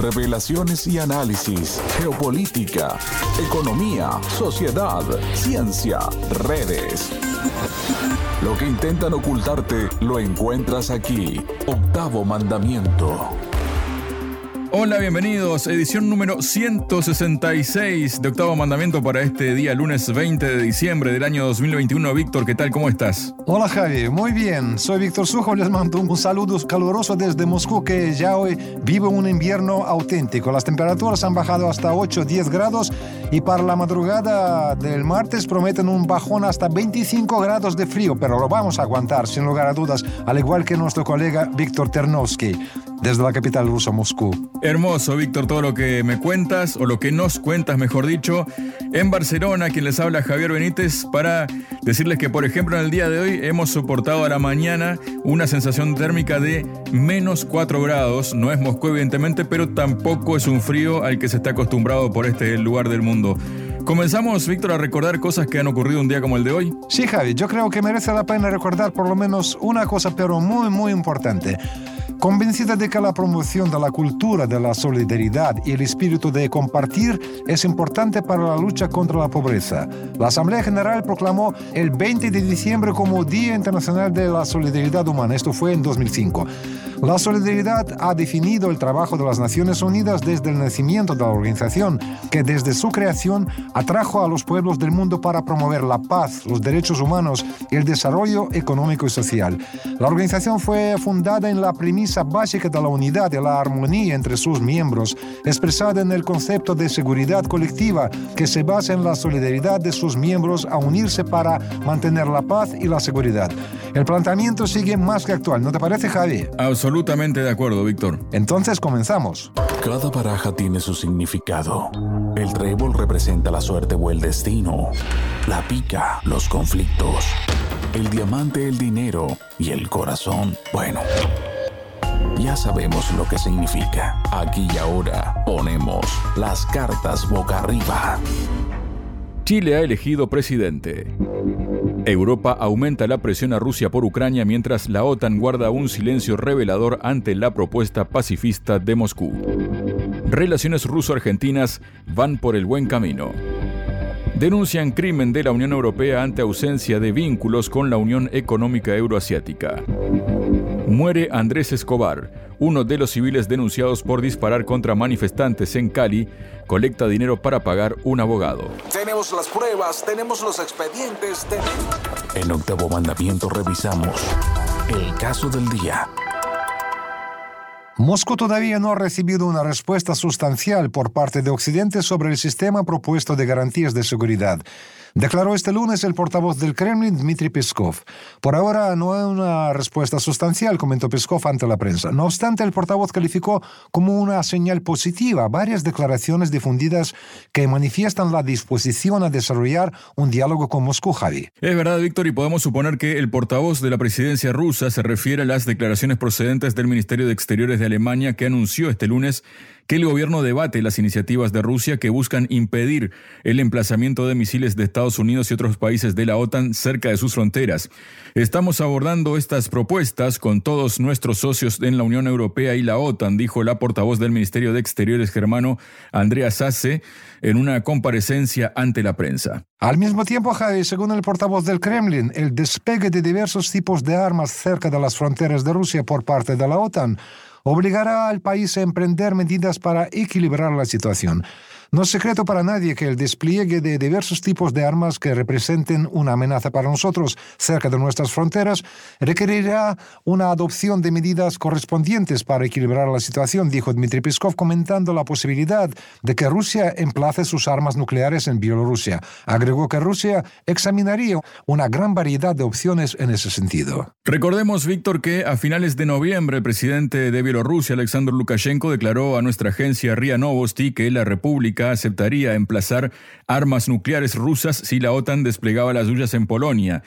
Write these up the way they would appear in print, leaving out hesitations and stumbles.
Revelaciones y análisis, geopolítica, economía, sociedad, ciencia, redes. Lo que intentan ocultarte lo encuentras aquí. Octavo Mandamiento. Hola, bienvenidos. Edición número 166 de Octavo Mandamiento para este día, lunes 20 de diciembre del año 2021. Víctor, ¿qué tal? ¿Cómo estás? Hola, Javi. Muy bien. Soy Víctor Sujo. Les mando un saludo caluroso desde Moscú, que ya hoy vive un invierno auténtico. Las temperaturas han bajado hasta 8-10 grados y para la madrugada del martes prometen un bajón hasta 25 grados de frío, pero lo vamos a aguantar, sin lugar a dudas, al igual que nuestro colega Víctor Ternovsky, desde la capital rusa, Moscú. Hermoso, Víctor, todo lo que me cuentas, o lo que nos cuentas, mejor dicho. En Barcelona, quien les habla, Javier Benítez, para decirles que, por ejemplo, en el día de hoy hemos soportado a la mañana una sensación térmica de menos 4 grados. No es Moscú, evidentemente, pero tampoco es un frío al que se está acostumbrado por este lugar del mundo. ¿Comenzamos, Víctor, a recordar cosas que han ocurrido un día como el de hoy? Sí, Javi, yo creo que merece la pena recordar por lo menos una cosa, pero muy, muy importante. Convencida de que la promoción de la cultura de la solidaridad y el espíritu de compartir es importante para la lucha contra la pobreza, la Asamblea General proclamó el 20 de diciembre como Día Internacional de la Solidaridad Humana. Esto fue en 2005. La solidaridad ha definido el trabajo de las Naciones Unidas desde el nacimiento de la organización, que desde su creación atrajo a los pueblos del mundo para promover la paz, los derechos humanos y el desarrollo económico y social. La organización fue fundada en la premisa básica de la unidad y la armonía entre sus miembros, expresada en el concepto de seguridad colectiva, que se basa en la solidaridad de sus miembros a unirse para mantener la paz y la seguridad. El planteamiento sigue más que actual, ¿no te parece, Javi? Absolutamente de acuerdo, Víctor. Entonces comenzamos. Cada baraja tiene su significado. El trébol representa la suerte o el destino. La pica, los conflictos. El diamante, el dinero. Y el corazón, bueno, ya sabemos lo que significa. Aquí y ahora ponemos las cartas boca arriba. Chile ha elegido presidente. Europa aumenta la presión a Rusia por Ucrania mientras la OTAN guarda un silencio revelador ante la propuesta pacifista de Moscú. Relaciones ruso-argentinas van por el buen camino. Denuncian crimen de la Unión Europea ante ausencia de vínculos con la Unión Económica Euroasiática. Muere Andrés Escobar, uno de los civiles denunciados por disparar contra manifestantes en Cali. Colecta dinero para pagar un abogado. Tenemos las pruebas, tenemos los expedientes. En Octavo Mandamiento revisamos el caso del día. Moscú todavía no ha recibido una respuesta sustancial por parte de Occidente sobre el sistema propuesto de garantías de seguridad, declaró este lunes el portavoz del Kremlin, Dmitry Peskov. Por ahora no hay una respuesta sustancial, comentó Peskov ante la prensa. No obstante, el portavoz calificó como una señal positiva varias declaraciones difundidas que manifiestan la disposición a desarrollar un diálogo con Moscú, Javi. Es verdad, Víctor, y podemos suponer que el portavoz de la presidencia rusa se refiere a las declaraciones procedentes del Ministerio de Exteriores de Alemania, que anunció este lunes que el gobierno debate las iniciativas de Rusia que buscan impedir el emplazamiento de misiles de Estados Unidos y otros países de la OTAN cerca de sus fronteras. Estamos abordando estas propuestas con todos nuestros socios en la Unión Europea y la OTAN, dijo la portavoz del Ministerio de Exteriores germano, Andrea Sasse, en una comparecencia ante la prensa. Al mismo tiempo, Javi, según el portavoz del Kremlin, el despegue de diversos tipos de armas cerca de las fronteras de Rusia por parte de la OTAN obligará al país a emprender medidas para equilibrar la situación. No es secreto para nadie que el despliegue de diversos tipos de armas que representen una amenaza para nosotros cerca de nuestras fronteras requerirá una adopción de medidas correspondientes para equilibrar la situación, dijo Dmitry Peskov, comentando la posibilidad de que Rusia emplace sus armas nucleares en Bielorrusia. Agregó que Rusia examinaría una gran variedad de opciones en ese sentido. Recordemos, Víctor, que a finales de noviembre el presidente de Bielorrusia, Alexander Lukashenko, declaró a nuestra agencia RIA Novosti que la República aceptaría emplazar armas nucleares rusas si la OTAN desplegaba las suyas en Polonia.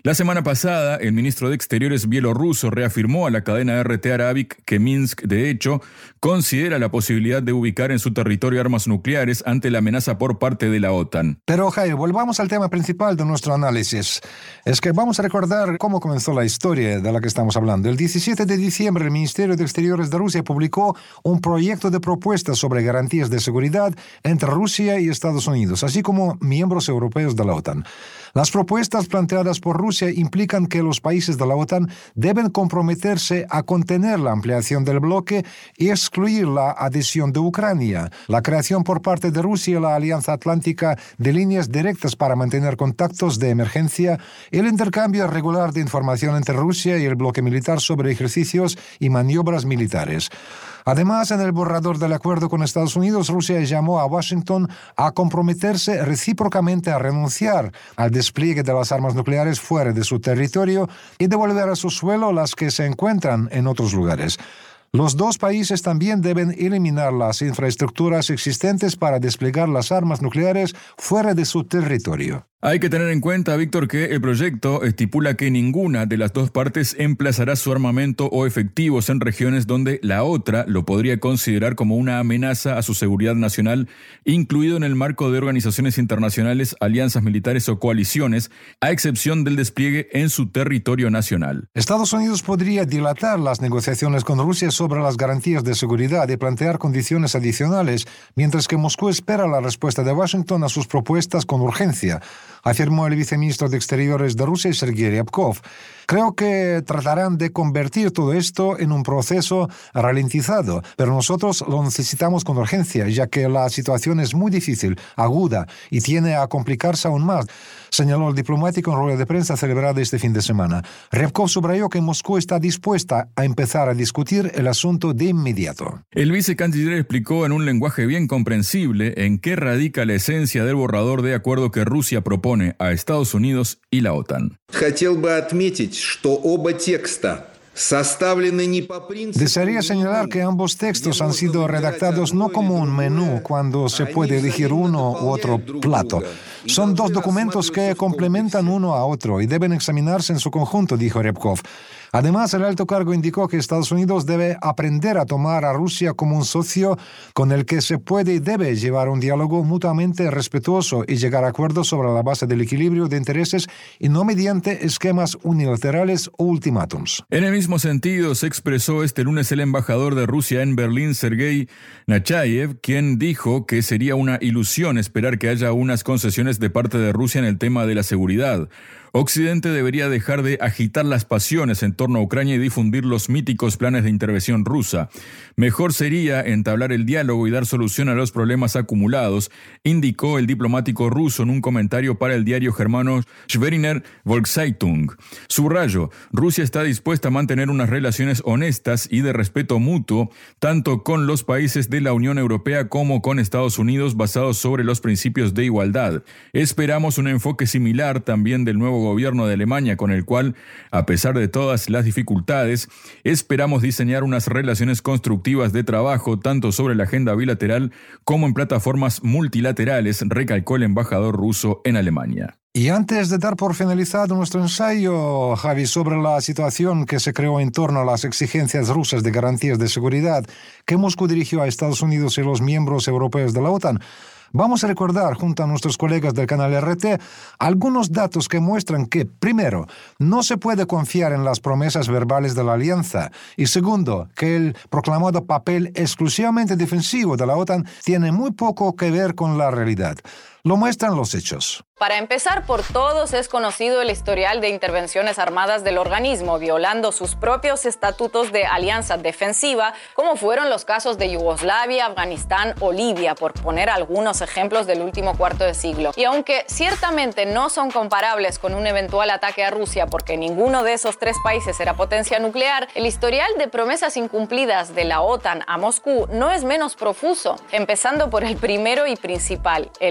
La semana pasada, el ministro de Exteriores bielorruso reafirmó a la cadena RT Arabic que Minsk, de hecho, considera la posibilidad de ubicar en su territorio armas nucleares ante la amenaza por parte de la OTAN. Pero, Jairo, volvamos al tema principal de nuestro análisis. Es que vamos a recordar cómo comenzó la historia de la que estamos hablando. El 17 de diciembre, el Ministerio de Exteriores de Rusia publicó un proyecto de propuesta sobre garantías de seguridad entre Rusia y Estados Unidos, así como miembros europeos de la OTAN. Las propuestas planteadas por Rusia implican que los países de la OTAN deben comprometerse a contener la ampliación del bloque y excluir la adhesión de Ucrania, la creación por parte de Rusia y la Alianza Atlántica de líneas directas para mantener contactos de emergencia, el intercambio regular de información entre Rusia y el bloque militar sobre ejercicios y maniobras militares. Además, en el borrador del acuerdo con Estados Unidos, Rusia llamó a Washington a comprometerse recíprocamente a renunciar al despliegue de las armas nucleares fuera de su territorio y devolver a su suelo las que se encuentran en otros lugares. Los dos países también deben eliminar las infraestructuras existentes para desplegar las armas nucleares fuera de su territorio. Hay que tener en cuenta, Víctor, que el proyecto estipula que ninguna de las dos partes emplazará su armamento o efectivos en regiones donde la otra lo podría considerar como una amenaza a su seguridad nacional, incluido en el marco de organizaciones internacionales, alianzas militares o coaliciones, a excepción del despliegue en su territorio nacional. Estados Unidos podría dilatar las negociaciones con Rusia sobre las garantías de seguridad y plantear condiciones adicionales, mientras que Moscú espera la respuesta de Washington a sus propuestas con urgencia, afirmó el viceministro de Exteriores de Rusia, Sergei Ryabkov. Creo que tratarán de convertir todo esto en un proceso ralentizado, pero nosotros lo necesitamos con urgencia, ya que la situación es muy difícil, aguda y tiene a complicarse aún más, señaló el diplomático en rueda de prensa celebrada este fin de semana. Ryabkov subrayó que Moscú está dispuesta a empezar a discutir el asunto de inmediato. El vicecanciller explicó en un lenguaje bien comprensible en qué radica la esencia del borrador de acuerdo que Rusia propone a Estados Unidos y la OTAN. Desearía señalar que ambos textos han sido redactados no como un menú cuando se puede elegir uno u otro plato. Son dos documentos que complementan uno a otro y deben examinarse en su conjunto, dijo Ryabkov. Además, el alto cargo indicó que Estados Unidos debe aprender a tomar a Rusia como un socio con el que se puede y debe llevar un diálogo mutuamente respetuoso y llegar a acuerdos sobre la base del equilibrio de intereses y no mediante esquemas unilaterales o ultimátums. En el mismo sentido, se expresó este lunes el embajador de Rusia en Berlín, Sergei Nechayev, quien dijo que sería una ilusión esperar que haya unas concesiones de parte de Rusia en el tema de la seguridad. Occidente debería dejar de agitar las pasiones en torno a Ucrania y difundir los míticos planes de intervención rusa. Mejor sería entablar el diálogo y dar solución a los problemas acumulados, indicó el diplomático ruso en un comentario para el diario germano Schweriner Volkszeitung. Subrayo, Rusia está dispuesta a mantener unas relaciones honestas y de respeto mutuo, tanto con los países de la Unión Europea como con Estados Unidos, basados sobre los principios de igualdad. Esperamos un enfoque similar también del nuevo gobierno de Alemania, con el cual, a pesar de todas las dificultades, esperamos diseñar unas relaciones constructivas de trabajo tanto sobre la agenda bilateral como en plataformas multilaterales, recalcó el embajador ruso en Alemania. Y antes de dar por finalizado nuestro ensayo, Javi, sobre la situación que se creó en torno a las exigencias rusas de garantías de seguridad que Moscú dirigió a Estados Unidos y los miembros europeos de la OTAN, vamos a recordar, junto a nuestros colegas del canal RT, algunos datos que muestran que, primero, no se puede confiar en las promesas verbales de la alianza, y segundo, que el proclamado papel exclusivamente defensivo de la OTAN tiene muy poco que ver con la realidad. Lo muestran los hechos. Para empezar, por todos es conocido el historial de intervenciones armadas del organismo, violando sus propios estatutos de alianza defensiva, como fueron los casos de Yugoslavia, Afganistán o Libia, por poner algunos ejemplos del último cuarto de siglo. Y aunque ciertamente no son comparables con un eventual ataque a Rusia, porque ninguno de esos tres países era potencia nuclear, el historial de promesas incumplidas de la OTAN a Moscú no es menos profuso, empezando por el primero y principal, el compromiso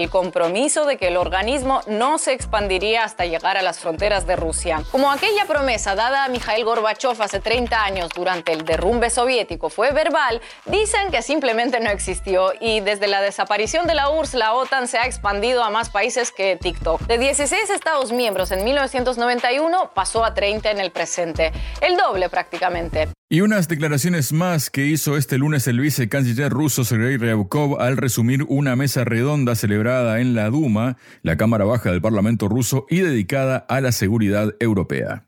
compromiso de que el organismo no se expandiría hasta llegar a las fronteras de Rusia. Como aquella promesa dada a Mikhail Gorbachev hace 30 años durante el derrumbe soviético fue verbal, dicen que simplemente no existió, y desde la desaparición de la URSS, la OTAN se ha expandido a más países que TikTok. De 16 Estados miembros en 1991 pasó a 30 en el presente, el doble prácticamente. Y unas declaraciones más que hizo este lunes el vicecanciller ruso Sergei Ryabkov al resumir una mesa redonda celebrada en la Duma, la Cámara Baja del Parlamento ruso, y dedicada a la seguridad europea.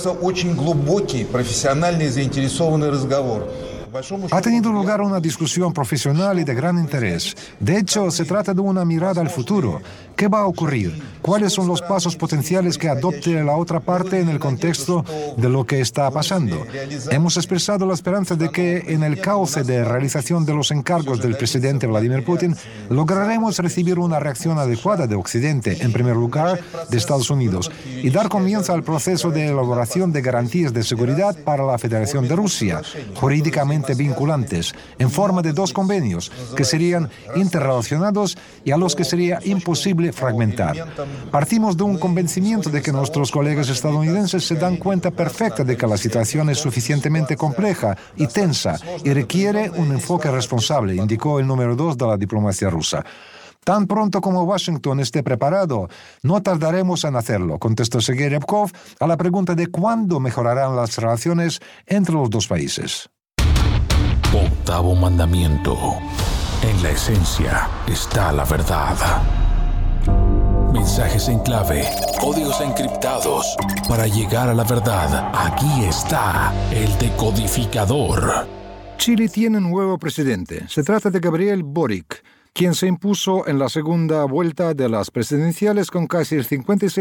Ha tenido lugar una discusión profesional y de gran interés. De hecho, se trata de una mirada al futuro. ¿Qué va a ocurrir? ¿Cuáles son los pasos potenciales que adopte la otra parte en el contexto de lo que está pasando? Hemos expresado la esperanza de que en el cauce de realización de los encargos del presidente Vladimir Putin lograremos recibir una reacción adecuada de Occidente, en primer lugar de Estados Unidos, y dar comienzo al proceso de elaboración de garantías de seguridad para la Federación de Rusia, jurídicamente vinculantes, en forma de 2 convenios que serían interrelacionados y a los que sería imposible fragmentar. Partimos de un convencimiento de que nuestros colegas estadounidenses se dan cuenta perfecta de que la situación es suficientemente compleja y tensa y requiere un enfoque responsable, indicó el número 2 de la diplomacia rusa. Tan pronto como Washington esté preparado, no tardaremos en hacerlo, contestó Sergei Ryabkov a la pregunta de cuándo mejorarán las relaciones entre los dos países. Octavo mandamiento. En la esencia está la verdad. Mensajes en clave, códigos encriptados. Para llegar a la verdad, aquí está el decodificador. Chile tiene un nuevo presidente. Se trata de Gabriel Boric, quien se impuso en la segunda vuelta de las presidenciales con casi el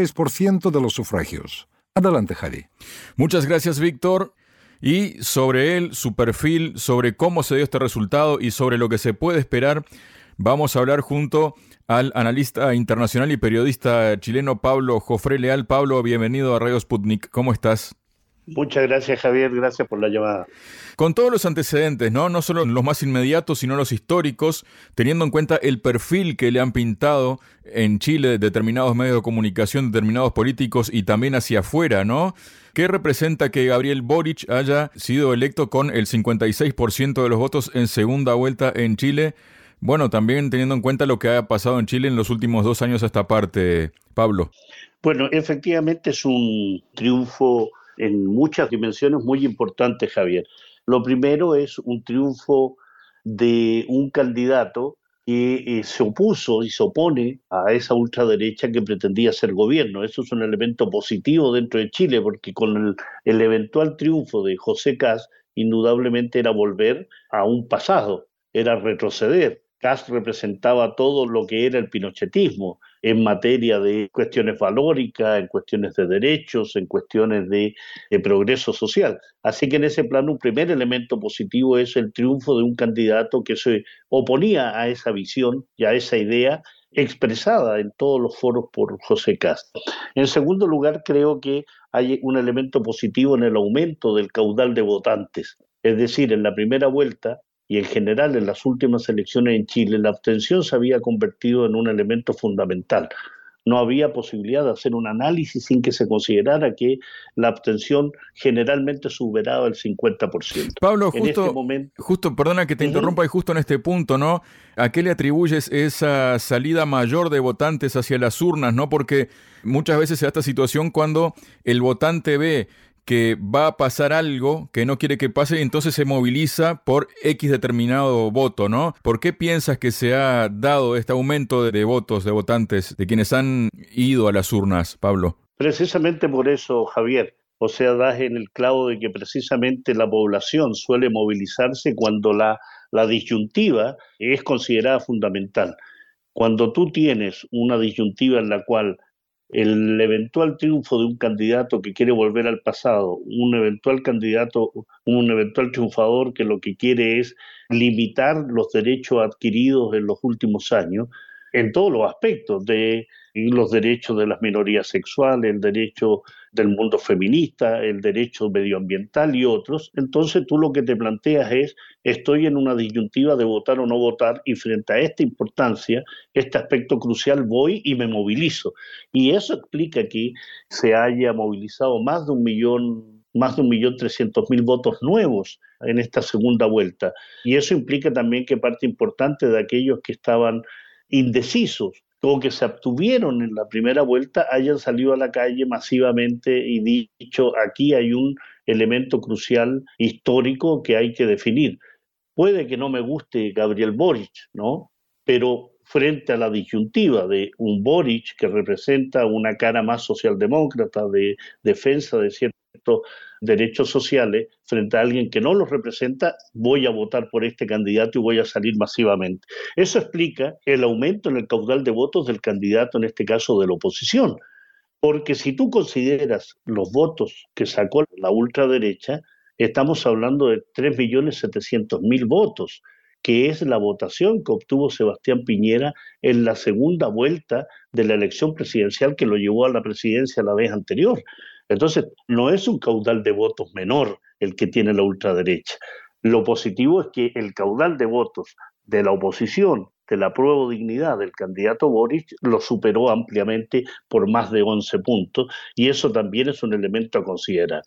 56% de los sufragios. Adelante, Javi. Muchas gracias, Víctor. Y sobre él, su perfil, sobre cómo se dio este resultado y sobre lo que se puede esperar, vamos a hablar junto al analista internacional y periodista chileno Pablo Jofré Leal. Pablo, bienvenido a Radio Sputnik. ¿Cómo estás? Muchas gracias, Javier. Gracias por la llamada. Con todos los antecedentes, no solo los más inmediatos, sino los históricos, teniendo en cuenta el perfil que le han pintado en Chile determinados medios de comunicación, determinados políticos y también hacia afuera, ¿no? ¿Qué representa que Gabriel Boric haya sido electo con el 56% de los votos en segunda vuelta en Chile? Bueno, también teniendo en cuenta lo que ha pasado en Chile en los últimos 2 años a esta parte, Pablo. Bueno, efectivamente es un triunfo en muchas dimensiones muy importantes, Javier. Lo primero es un triunfo de un candidato que se opuso y se opone a esa ultraderecha que pretendía ser gobierno. Eso es un elemento positivo dentro de Chile, porque con el eventual triunfo de José Kast, indudablemente era volver a un pasado, era retroceder. Kast representaba todo lo que era el pinochetismo en materia de cuestiones valóricas, en cuestiones de derechos, en cuestiones de progreso social. Así que en ese plano un primer elemento positivo es el triunfo de un candidato que se oponía a esa visión y a esa idea expresada en todos los foros por José Kast. En segundo lugar, creo que hay un elemento positivo en el aumento del caudal de votantes. Es decir, en la primera vuelta y en general en las últimas elecciones en Chile, la abstención se había convertido en un elemento fundamental. No había posibilidad de hacer un análisis sin que se considerara que la abstención generalmente superaba el 50%. Pablo, justo, perdona que te interrumpa, y justo en este punto, ¿no? ¿A qué le atribuyes esa salida mayor de votantes hacia las urnas, no? Porque muchas veces se da esta situación cuando el votante ve que va a pasar algo que no quiere que pase y entonces se moviliza por X determinado voto, ¿no? ¿Por qué piensas que se ha dado este aumento de votos, de votantes, de quienes han ido a las urnas, Pablo? Precisamente por eso, Javier. O sea, das en el clavo de que precisamente la población suele movilizarse cuando la disyuntiva es considerada fundamental. Cuando tú tienes una disyuntiva en la cual el eventual triunfo de un candidato que quiere volver al pasado, un eventual triunfador que lo que quiere es limitar los derechos adquiridos en los últimos años, en todos los aspectos de los derechos de las minorías sexuales, el derecho del mundo feminista, el derecho medioambiental y otros. Entonces tú lo que te planteas es, estoy en una disyuntiva de votar o no votar, y frente a esta importancia, este aspecto crucial, voy y me movilizo. Y eso explica que se haya movilizado más de 1.300.000 votos nuevos en esta segunda vuelta. Y eso implica también que parte importante de aquellos que estaban indecisos o que se abstuvieron en la primera vuelta hayan salido a la calle masivamente y dicho, aquí hay un elemento crucial histórico que hay que definir. Puede que no me guste Gabriel Boric, ¿no? Pero frente a la disyuntiva de un Boric que representa una cara más socialdemócrata de defensa de ciertos derechos sociales, frente a alguien que no los representa, voy a votar por este candidato y voy a salir masivamente. Eso explica el aumento en el caudal de votos del candidato, en este caso de la oposición, porque si tú consideras los votos que sacó la ultraderecha, estamos hablando de 3.700.000 votos, que es la votación que obtuvo Sebastián Piñera en la segunda vuelta de la elección presidencial que lo llevó a la presidencia la vez anterior. Entonces, no es un caudal de votos menor el que tiene la ultraderecha. Lo positivo es que el caudal de votos de la oposición, de la Apruebo Dignidad del candidato Boric, lo superó ampliamente por más de 11 puntos, y eso también es un elemento a considerar.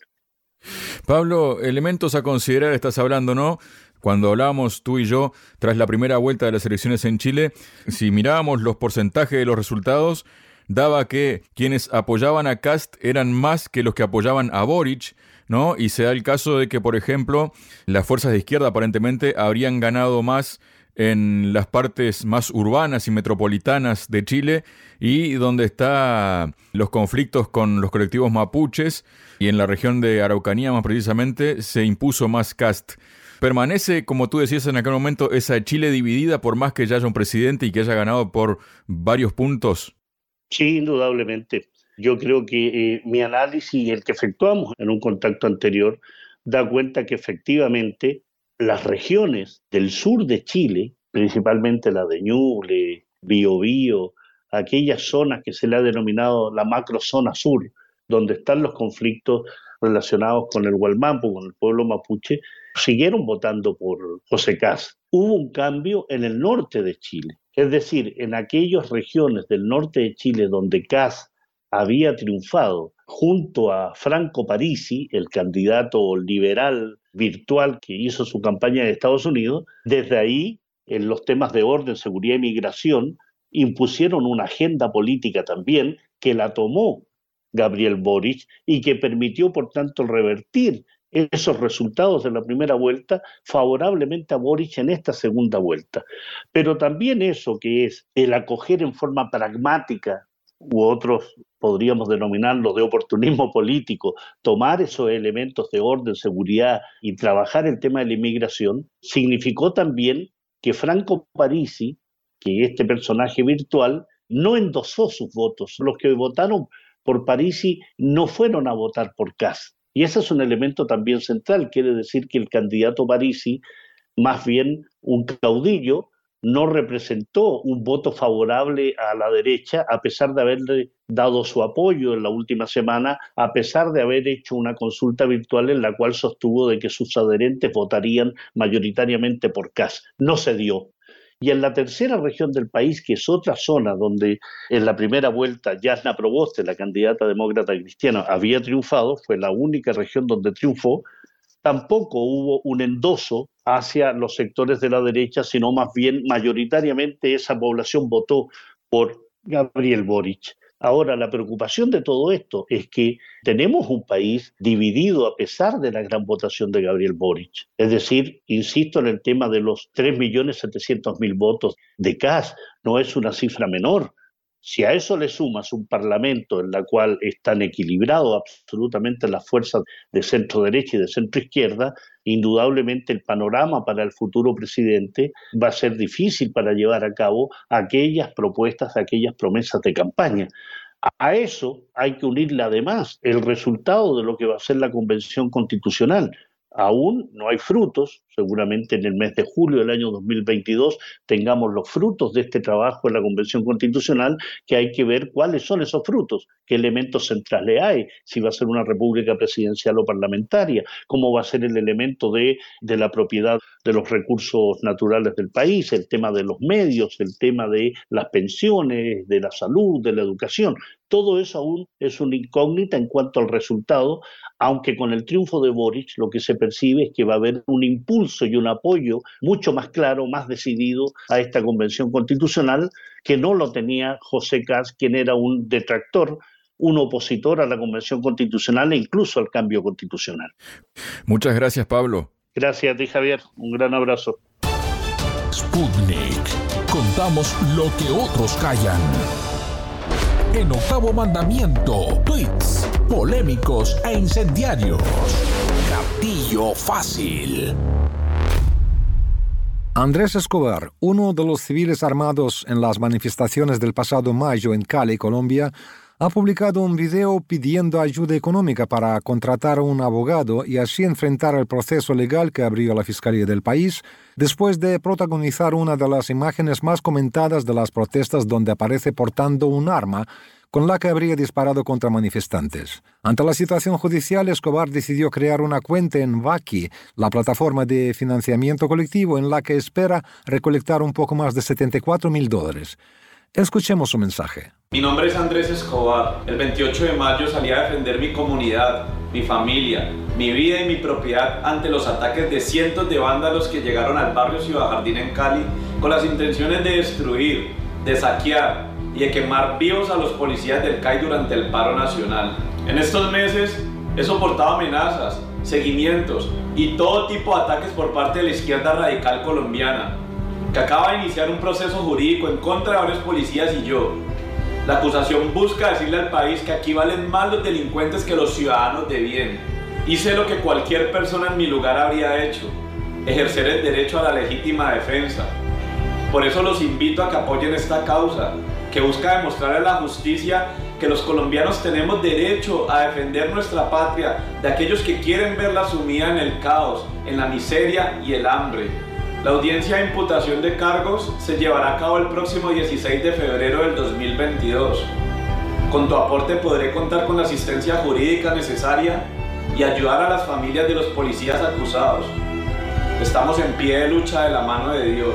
Pablo, elementos a considerar estás hablando, ¿no? Cuando hablábamos tú y yo tras la primera vuelta de las elecciones en Chile, si mirábamos los porcentajes de los resultados, daba que quienes apoyaban a Kast eran más que los que apoyaban a Boric, ¿no? Y se da el caso de que, por ejemplo, las fuerzas de izquierda aparentemente habrían ganado más en las partes más urbanas y metropolitanas de Chile, y donde están los conflictos con los colectivos mapuches, y en la región de Araucanía más precisamente se impuso más Kast. ¿Permanece, como tú decías en aquel momento, esa Chile dividida por más que ya haya un presidente y que haya ganado por varios puntos? Sí, indudablemente. Yo creo que mi análisis, el que efectuamos en un contacto anterior, da cuenta que efectivamente las regiones del sur de Chile, principalmente la de Ñuble, Biobío, aquellas zonas que se le ha denominado la macrozona sur, donde están los conflictos relacionados con el Gualmapu, con el pueblo mapuche, siguieron votando por José Kast. Hubo un cambio en el norte de Chile, es decir, en aquellas regiones del norte de Chile donde Kast había triunfado junto a Franco Parisi, el candidato liberal virtual que hizo su campaña en Estados Unidos. Desde ahí, en los temas de orden, seguridad y migración, impusieron una agenda política también que la tomó Gabriel Boric y que permitió, por tanto, revertir esos resultados de la primera vuelta favorablemente a Boric en esta segunda vuelta. Pero también eso que es el acoger en forma pragmática, u otros podríamos denominarlo de oportunismo político, tomar esos elementos de orden, seguridad y trabajar el tema de la inmigración, significó también que Franco Parisi, que este personaje virtual, no endosó sus votos. Los que votaron por Parisi no fueron a votar por Kast. Y ese es un elemento también central. Quiere decir que el candidato Parisi, más bien un caudillo, no representó un voto favorable a la derecha, a pesar de haberle dado su apoyo en la última semana, a pesar de haber hecho una consulta virtual en la cual sostuvo de que sus adherentes votarían mayoritariamente por Kast. No se dio. Y en la tercera región del país, que es otra zona donde en la primera vuelta Jasna Proboste, la candidata demócrata cristiana, había triunfado, fue la única región donde triunfó, tampoco hubo un endoso hacia los sectores de la derecha, sino más bien mayoritariamente esa población votó por Gabriel Boric. Ahora, la preocupación de todo esto es que tenemos un país dividido a pesar de la gran votación de Gabriel Boric. Es decir, insisto en el tema de los 3.700.000 votos de Kast, no es una cifra menor. Si a eso le sumas un parlamento en la cual están equilibrados absolutamente las fuerzas de centro derecha y de centro izquierda, indudablemente el panorama para el futuro presidente va a ser difícil para llevar a cabo aquellas propuestas, aquellas promesas de campaña. A eso hay que unirle además el resultado de lo que va a ser la Convención Constitucional. Aún no hay frutos, seguramente en el mes de julio del año 2022 tengamos los frutos de este trabajo en la Convención Constitucional, que hay que ver cuáles son esos frutos, qué elementos centrales hay, si va a ser una república presidencial o parlamentaria, cómo va a ser el elemento de la propiedad de los recursos naturales del país, el tema de los medios, el tema de las pensiones, de la salud, de la educación. Todo eso aún es una incógnita en cuanto al resultado, aunque con el triunfo de Boric lo que se percibe es que va a haber un impulso y un apoyo mucho más claro, más decidido a esta Convención Constitucional, que no lo tenía José Kast, quien era un detractor, un opositor a la Convención Constitucional e incluso al cambio constitucional. Muchas gracias, Pablo. Gracias a ti, Javier. Un gran abrazo. Sputnik. Contamos lo que otros callan. En Octavo Mandamiento, tweets polémicos e incendiarios. Gatillo fácil. Andrés Escobar, uno de los civiles armados en las manifestaciones del pasado mayo en Cali, Colombia, ha publicado un video pidiendo ayuda económica para contratar a un abogado y así enfrentar el proceso legal que abrió la Fiscalía del país, después de protagonizar una de las imágenes más comentadas de las protestas donde aparece portando un arma con la que habría disparado contra manifestantes. Ante la situación judicial, Escobar decidió crear una cuenta en Vaki, la plataforma de financiamiento colectivo en la que espera recolectar un poco más de $74,000. Escuchemos su mensaje. Mi nombre es Andrés Escobar. El 28 de mayo salí a defender mi comunidad, mi familia, mi vida y mi propiedad ante los ataques de cientos de vándalos que llegaron al barrio Ciudad Jardín en Cali con las intenciones de destruir, de saquear y de quemar vivos a los policías del CAI durante el paro nacional. En estos meses he soportado amenazas, seguimientos y todo tipo de ataques por parte de la izquierda radical colombiana, que acaba de iniciar un proceso jurídico en contra de varios policías y yo. La acusación busca decirle al país que aquí valen más los delincuentes que los ciudadanos de bien. Hice lo que cualquier persona en mi lugar habría hecho, ejercer el derecho a la legítima defensa. Por eso los invito a que apoyen esta causa, que busca demostrar a la justicia que los colombianos tenemos derecho a defender nuestra patria de aquellos que quieren verla sumida en el caos, en la miseria y el hambre. La audiencia de imputación de cargos se llevará a cabo el próximo 16 de febrero del 2022. Con tu aporte podré contar con la asistencia jurídica necesaria y ayudar a las familias de los policías acusados. Estamos en pie de lucha de la mano de Dios.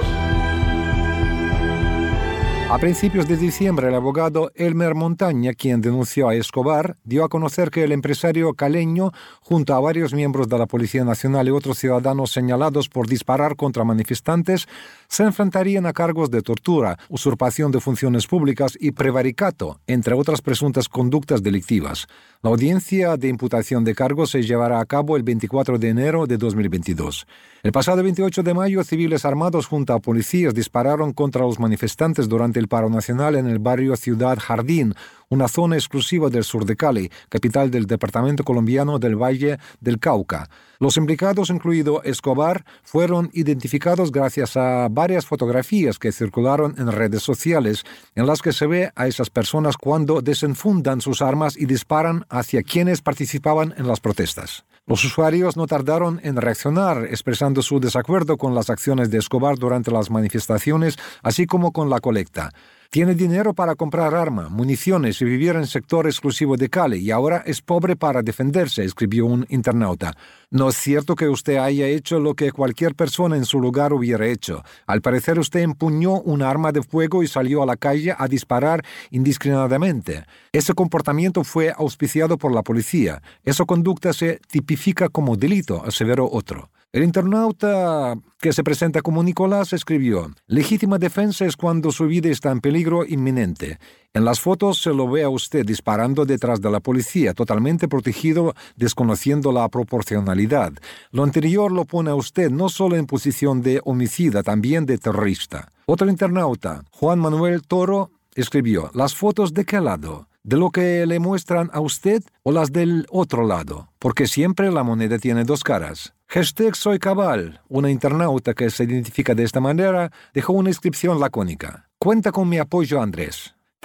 A principios de diciembre, el abogado Elmer Montaña, quien denunció a Escobar, dio a conocer que el empresario caleño, junto a varios miembros de la Policía Nacional y otros ciudadanos señalados por disparar contra manifestantes, se enfrentarían a cargos de tortura, usurpación de funciones públicas y prevaricato, entre otras presuntas conductas delictivas. La audiencia de imputación de cargos se llevará a cabo el 24 de enero de 2022. El pasado 28 de mayo, civiles armados junto a policías dispararon contra los manifestantes durante el paro nacional en el barrio Ciudad Jardín, una zona exclusiva del sur de Cali, capital del departamento colombiano del Valle del Cauca. Los implicados, incluido Escobar, fueron identificados gracias a varias fotografías que circularon en redes sociales, en las que se ve a esas personas cuando desenfundan sus armas y disparan hacia quienes participaban en las protestas. Los usuarios no tardaron en reaccionar, expresando su desacuerdo con las acciones de Escobar durante las manifestaciones, así como con la colecta. Tiene dinero para comprar arma, municiones y vivir en sector exclusivo de Cali y ahora es pobre para defenderse, escribió un internauta. No es cierto que usted haya hecho lo que cualquier persona en su lugar hubiera hecho. Al parecer usted empuñó un arma de fuego y salió a la calle a disparar indiscriminadamente. Ese comportamiento fue auspiciado por la policía. Esa conducta se tipifica como delito, aseveró otro. El internauta que se presenta como Nicolás escribió: legítima defensa es cuando su vida está en peligro inminente. En las fotos se lo ve a usted disparando detrás de la policía, totalmente protegido, desconociendo la proporcionalidad. Lo anterior lo pone a usted no solo en posición de homicida, también de terrorista. Otro internauta, Juan Manuel Toro, escribió: ¿las fotos de qué lado? ¿De lo que le muestran a usted o las del otro lado? Porque siempre la moneda tiene dos caras. #soy cabal, una internauta que se identifica de esta manera, dejó una inscripción lacónica. Cuenta con mi apoyo, Andrés.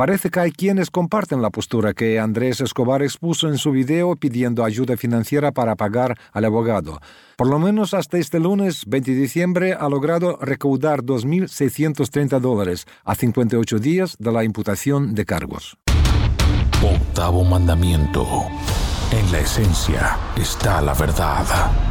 Parece que hay quienes comparten la postura que Andrés Escobar expuso en su video pidiendo ayuda financiera para pagar al abogado. Por lo menos hasta este lunes 20 de diciembre ha logrado recaudar $2.630 a 58 días de la imputación de cargos. Octavo mandamiento. En la esencia está la verdad.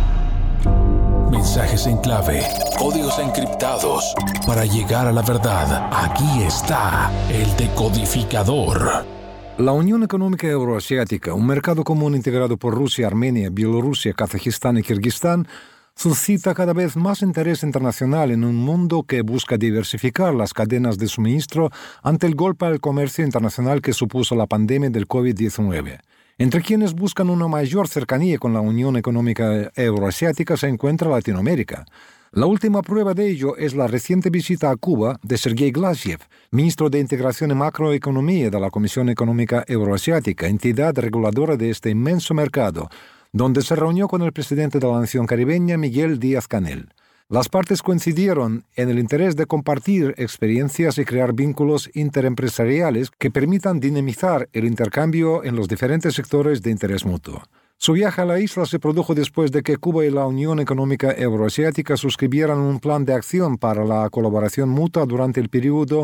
Mensajes en clave, códigos encriptados. Para llegar a la verdad, aquí está el decodificador. La Unión Económica Euroasiática, un mercado común integrado por Rusia, Armenia, Bielorrusia, Kazajistán y Kirguistán, suscita cada vez más interés internacional en un mundo que busca diversificar las cadenas de suministro ante el golpe al comercio internacional que supuso la pandemia del COVID-19. Entre quienes buscan una mayor cercanía con la Unión Económica Euroasiática se encuentra Latinoamérica. La última prueba de ello es la reciente visita a Cuba de Sergei Glaziev, ministro de Integración y Macroeconomía de la Comisión Económica Euroasiática, entidad reguladora de este inmenso mercado, donde se reunió con el presidente de la nación caribeña, Miguel Díaz-Canel. Las partes coincidieron en el interés de compartir experiencias y crear vínculos interempresariales que permitan dinamizar el intercambio en los diferentes sectores de interés mutuo. Su viaje a la isla se produjo después de que Cuba y la Unión Económica Euroasiática suscribieran un plan de acción para la colaboración mutua durante el periodo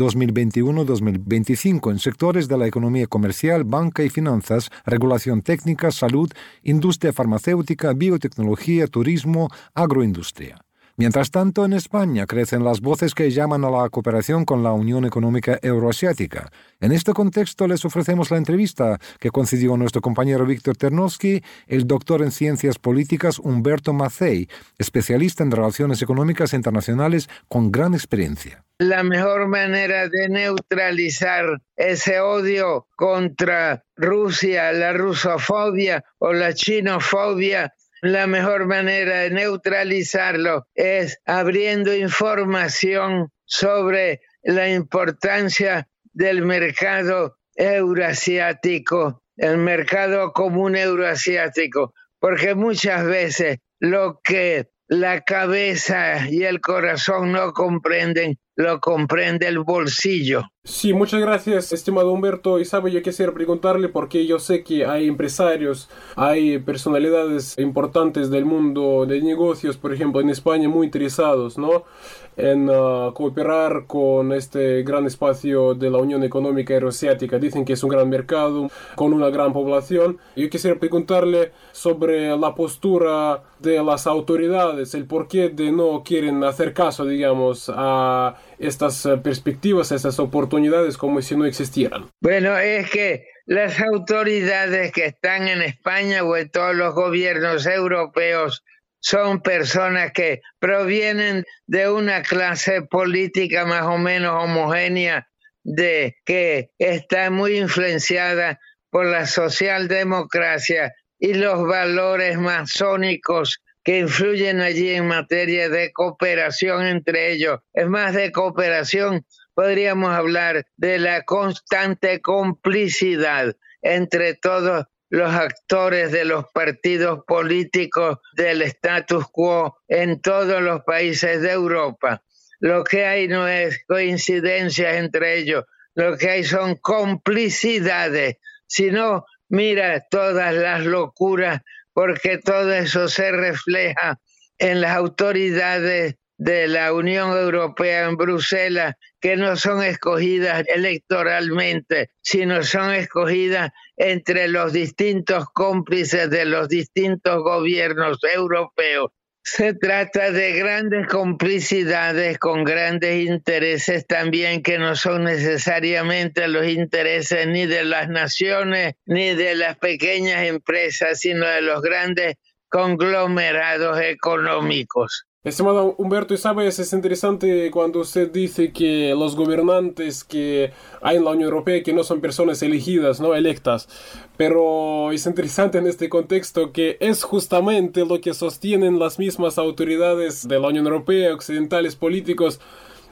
2021-2025 en sectores de la economía comercial, banca y finanzas, regulación técnica, salud, industria farmacéutica, biotecnología, turismo, agroindustria. Mientras tanto, en España crecen las voces que llaman a la cooperación con la Unión Económica Euroasiática. En este contexto les ofrecemos la entrevista que concedió nuestro compañero Víctor Ternovsky, el doctor en Ciencias Políticas Humberto Macei, especialista en relaciones económicas internacionales con gran experiencia. La mejor manera de neutralizar ese odio contra Rusia, la rusofobia o la chinofobia, la mejor manera de neutralizarlo es abriendo información sobre la importancia del mercado euroasiático, el mercado común euroasiático, porque muchas veces lo que la cabeza y el corazón no comprenden, lo comprende el bolsillo. Sí, muchas gracias, estimado Humberto. Y sabe, yo quisiera preguntarle porque yo sé que hay empresarios, hay personalidades importantes del mundo de negocios, por ejemplo, en España, muy interesados, ¿no?, en cooperar con este gran espacio de la Unión Económica Euroasiática. Dicen que es un gran mercado con una gran población. Yo quisiera preguntarle sobre la postura de las autoridades, el porqué de no quieren hacer caso, digamos, a estas perspectivas, a estas oportunidades como si no existieran. Bueno, es que las autoridades que están en España o en todos los gobiernos europeos son personas que provienen de una clase política más o menos homogénea, de que está muy influenciada por la socialdemocracia y los valores masónicos que influyen allí en materia de cooperación entre ellos. Es más, de cooperación podríamos hablar de la constante complicidad entre todos los actores de los partidos políticos del status quo en todos los países de Europa. Lo que hay no es coincidencia entre ellos, lo que hay son complicidades. Si no, mira todas las locuras, porque todo eso se refleja en las autoridades de la Unión Europea en Bruselas, que no son escogidas electoralmente, sino son escogidas entre los distintos cómplices de los distintos gobiernos europeos. Se trata de grandes complicidades con grandes intereses también, que no son necesariamente los intereses ni de las naciones ni de las pequeñas empresas, sino de los grandes conglomerados económicos. Estimado Humberto, y sabes, es interesante cuando usted dice que los gobernantes que hay en la Unión Europea que no son personas elegidas, no electas, pero es interesante en este contexto que es justamente lo que sostienen las mismas autoridades de la Unión Europea, occidentales políticos,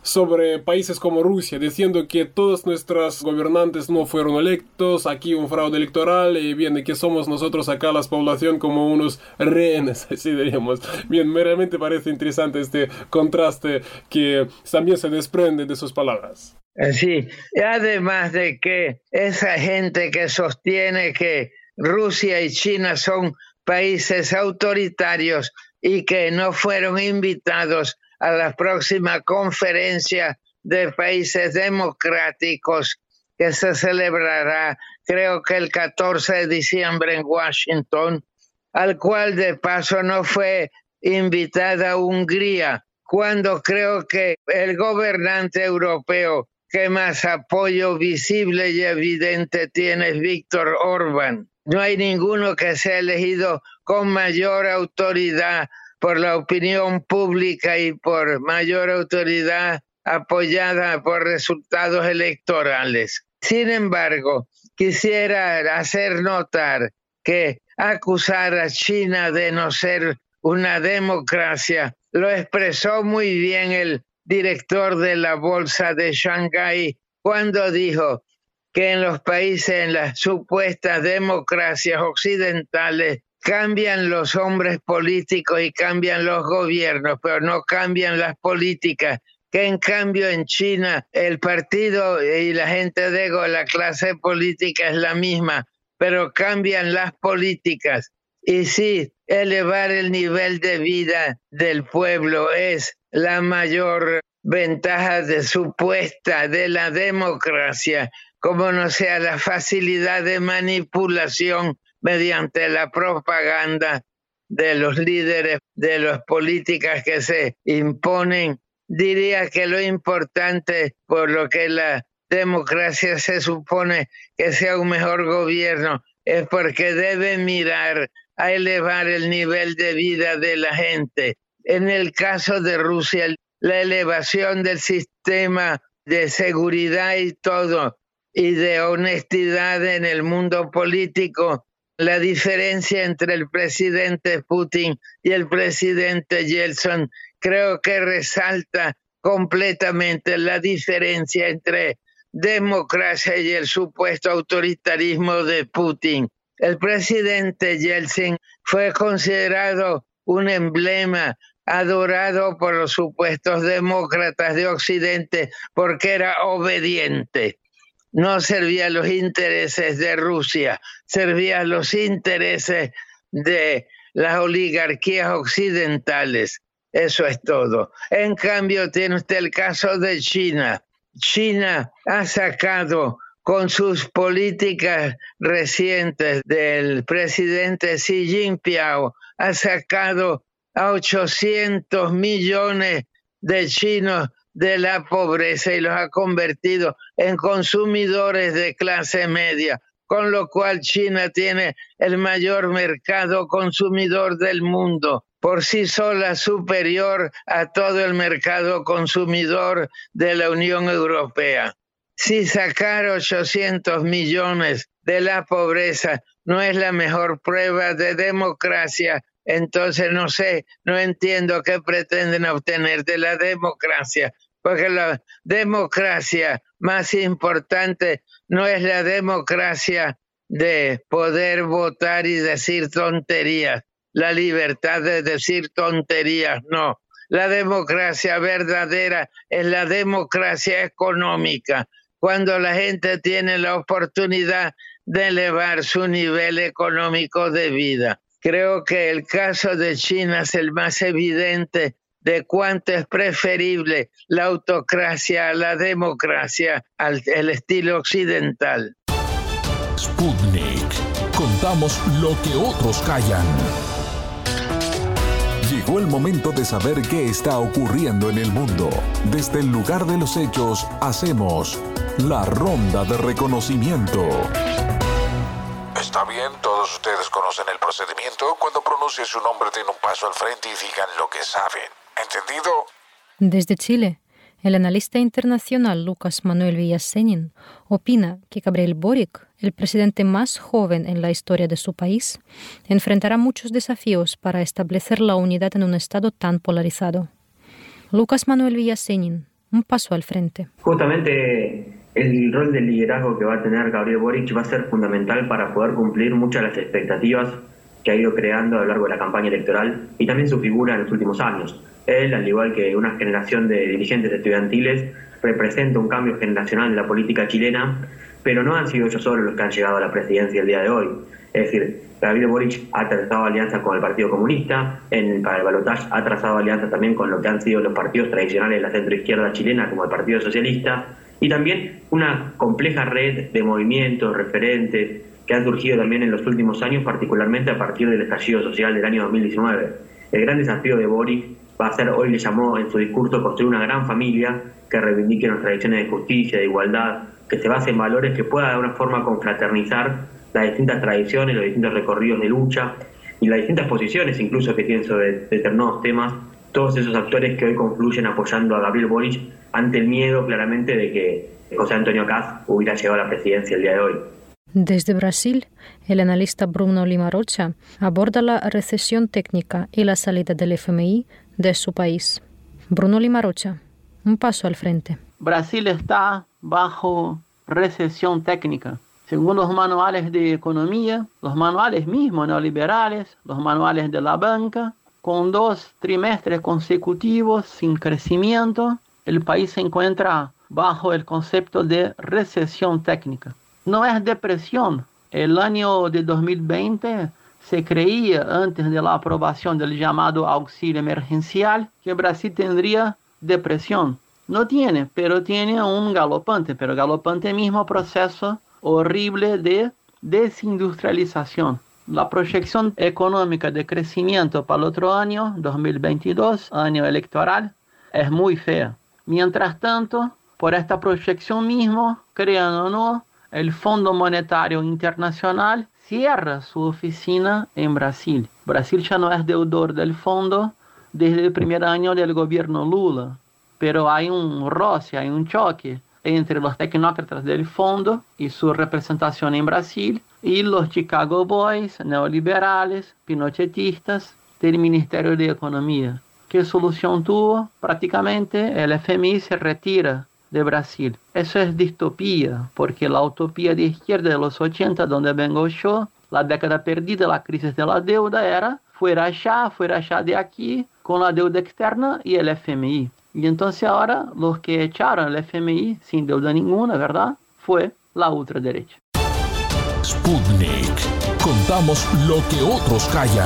sobre países como Rusia, diciendo que todos nuestros gobernantes no fueron electos, aquí un fraude electoral, y bien, de que somos nosotros acá, la población, como unos rehenes, así diríamos. Bien, me realmente parece interesante este contraste que también se desprende de sus palabras. Sí, además de que esa gente que sostiene que Rusia y China son países autoritarios y que no fueron invitados a la próxima conferencia de países democráticos que se celebrará, creo que el 14 de diciembre en Washington, al cual de paso no fue invitada Hungría, cuando creo que el gobernante europeo que más apoyo visible y evidente tiene es Víctor Orbán. No hay ninguno que sea elegido con mayor autoridad por la opinión pública y por mayor autoridad apoyada por resultados electorales. Sin embargo, quisiera hacer notar que acusar a China de no ser una democracia lo expresó muy bien el director de la Bolsa de Shanghái cuando dijo que en los países, en las supuestas democracias occidentales, cambian los hombres políticos y cambian los gobiernos, pero no cambian las políticas, que en cambio en China el partido y la gente de la clase política es la misma, pero cambian las políticas. Y sí, elevar el nivel de vida del pueblo es la mayor ventaja supuesta de la democracia, como no sea la facilidad de manipulación mediante la propaganda de los líderes, de las políticas que se imponen. Diría que lo importante, por lo que la democracia se supone que sea un mejor gobierno, es porque debe mirar a elevar el nivel de vida de la gente. En el caso de Rusia, la elevación del sistema de seguridad y todo, y de honestidad en el mundo político, la diferencia entre el presidente Putin y el presidente Yeltsin creo que resalta completamente la diferencia entre democracia y el supuesto autoritarismo de Putin. El presidente Yeltsin fue considerado un emblema adorado por los supuestos demócratas de Occidente porque era obediente. No servía a los intereses de Rusia, servía a los intereses de las oligarquías occidentales. Eso es todo. En cambio, tiene usted el caso de China. China ha sacado con sus políticas recientes del presidente Xi Jinping, ha sacado a 800 millones de chinos de la pobreza y los ha convertido en consumidores de clase media, con lo cual China tiene el mayor mercado consumidor del mundo, por sí sola superior a todo el mercado consumidor de la Unión Europea. Si sacar 800 millones de la pobreza no es la mejor prueba de democracia, entonces no entiendo qué pretenden obtener de la democracia, porque la democracia más importante no es la democracia de poder votar y decir tonterías, la libertad de decir tonterías, no. La democracia verdadera es la democracia económica, cuando la gente tiene la oportunidad de elevar su nivel económico de vida. Creo que el caso de China es el más evidente de cuánto es preferible la autocracia a la democracia al estilo occidental. Sputnik. Contamos lo que otros callan. Llegó el momento de saber qué está ocurriendo en el mundo. Desde el lugar de los hechos, hacemos la ronda de reconocimiento. Está bien, todos ustedes conocen el procedimiento. Cuando pronuncie su nombre, den un paso al frente y digan lo que saben. ¿Entendido? Desde Chile, el analista internacional Lucas Manuel Villasenin opina que Gabriel Boric, el presidente más joven en la historia de su país, enfrentará muchos desafíos para establecer la unidad en un estado tan polarizado. Lucas Manuel Villasenin un paso al frente. Justamente el rol del liderazgo que va a tener Gabriel Boric va a ser fundamental para poder cumplir muchas de las expectativas que ha ido creando a lo largo de la campaña electoral y también su figura en los últimos años. Él, al igual que una generación de dirigentes estudiantiles, representa un cambio generacional en la política chilena, pero no han sido ellos solos los que han llegado a la presidencia el día de hoy. Es decir, Gabriel Boric ha trazado alianzas con el Partido Comunista, para el balotaje ha trazado alianzas también con lo que han sido los partidos tradicionales de la centroizquierda chilena, como el Partido Socialista, y también una compleja red de movimientos, referentes, que han surgido también en los últimos años, particularmente a partir del estallido social del año 2019. El gran desafío de Boric va a ser, hoy le llamó en su discurso, construir una gran familia que reivindique las tradiciones de justicia, de igualdad, que se base en valores que pueda de alguna forma confraternizar las distintas tradiciones, los distintos recorridos de lucha y las distintas posiciones incluso que tienen sobre determinados temas, todos esos actores que hoy confluyen apoyando a Gabriel Boric ante el miedo claramente de que José Antonio Kast hubiera llegado a la presidencia el día de hoy. Desde Brasil, el analista Bruno Lima Rocha aborda la recesión técnica y la salida del FMI de su país. Bruno Lima Rocha, un paso al frente. Brasil está bajo recesión técnica. Según los manuales de economía, los manuales mismos neoliberales, los manuales de la banca, con 2 trimestres consecutivos sin crecimiento, el país se encuentra bajo el concepto de recesión técnica. No es depresión. El año de 2020 se creía, antes de la aprobación del llamado auxilio emergencial, que Brasil tendría depresión. No tiene, pero tiene un galopante mismo proceso horrible de desindustrialización. La proyección económica de crecimiento para el otro año, 2022, año electoral, es muy fea. Mientras tanto, por esta proyección mismo, crean o no, el Fondo Monetario Internacional cierra su oficina en Brasil. Brasil ya no es deudor del fondo desde el primer año del gobierno Lula, pero hay un roce, hay un choque entre los tecnócratas del fondo y su representación en Brasil y los Chicago Boys, neoliberales, pinochetistas del Ministerio de Economía. ¿Qué solución tuvo? Prácticamente el FMI se retira de Brasil. Eso es distopía, porque la utopía de izquierda de los 80, donde vengo yo, la década perdida, la crisis de la deuda, era fuera allá de aquí, con la deuda externa y el FMI. Y entonces ahora los que echaron el FMI sin deuda ninguna, ¿verdad? Fue la ultraderecha. Sputnik. Contamos lo que otros callan.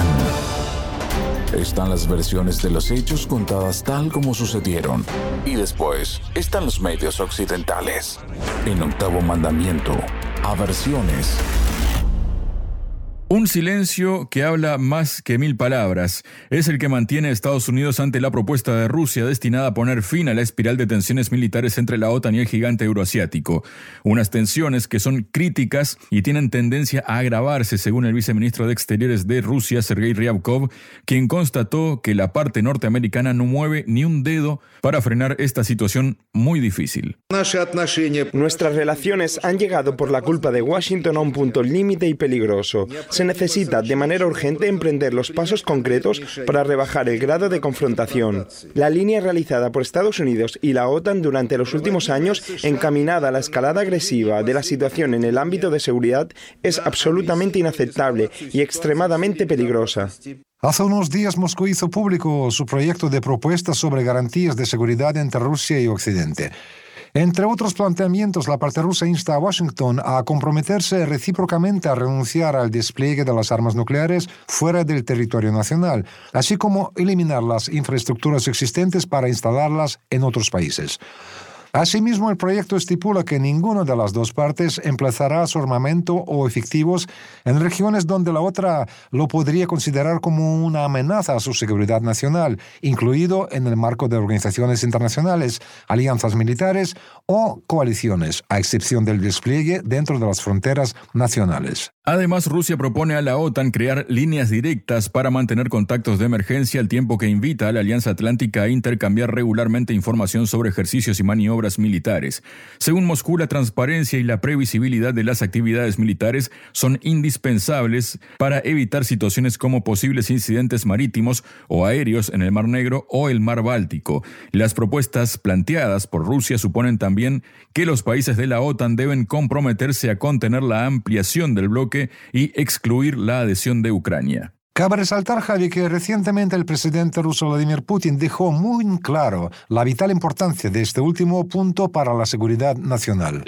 Están las versiones de los hechos contadas tal como sucedieron. Y después están los medios occidentales. En Octavo Mandamiento, aversiones. Un silencio que habla más que 1000 palabras es el que mantiene a Estados Unidos ante la propuesta de Rusia destinada a poner fin a la espiral de tensiones militares entre la OTAN y el gigante euroasiático. Unas tensiones que son críticas y tienen tendencia a agravarse, según el viceministro de Exteriores de Rusia, Sergei Ryabkov, quien constató que la parte norteamericana no mueve ni un dedo para frenar esta situación muy difícil. Nuestras relaciones han llegado por la culpa de Washington a un punto límite y peligroso. Se necesita de manera urgente emprender los pasos concretos para rebajar el grado de confrontación. La línea realizada por Estados Unidos y la OTAN durante los últimos años, encaminada a la escalada agresiva de la situación en el ámbito de seguridad, es absolutamente inaceptable y extremadamente peligrosa. Hace unos días Moscú hizo público su proyecto de propuesta sobre garantías de seguridad entre Rusia y Occidente. Entre otros planteamientos, la parte rusa insta a Washington a comprometerse recíprocamente a renunciar al despliegue de las armas nucleares fuera del territorio nacional, así como eliminar las infraestructuras existentes para instalarlas en otros países. Asimismo, el proyecto estipula que ninguna de las dos partes emplazará su armamento o efectivos en regiones donde la otra lo podría considerar como una amenaza a su seguridad nacional, incluido en el marco de organizaciones internacionales, alianzas militares o coaliciones, a excepción del despliegue dentro de las fronteras nacionales. Además, Rusia propone a la OTAN crear líneas directas para mantener contactos de emergencia, al tiempo que invita a la Alianza Atlántica a intercambiar regularmente información sobre ejercicios y maniobras militares. Según Moscú, la transparencia y la previsibilidad de las actividades militares son indispensables para evitar situaciones como posibles incidentes marítimos o aéreos en el Mar Negro o el Mar Báltico. Las propuestas planteadas por Rusia suponen también que los países de la OTAN deben comprometerse a contener la ampliación del bloque y excluir la adhesión de Ucrania. Cabe resaltar, Javi, que recientemente el presidente ruso Vladimir Putin dejó muy claro la vital importancia de este último punto para la seguridad nacional.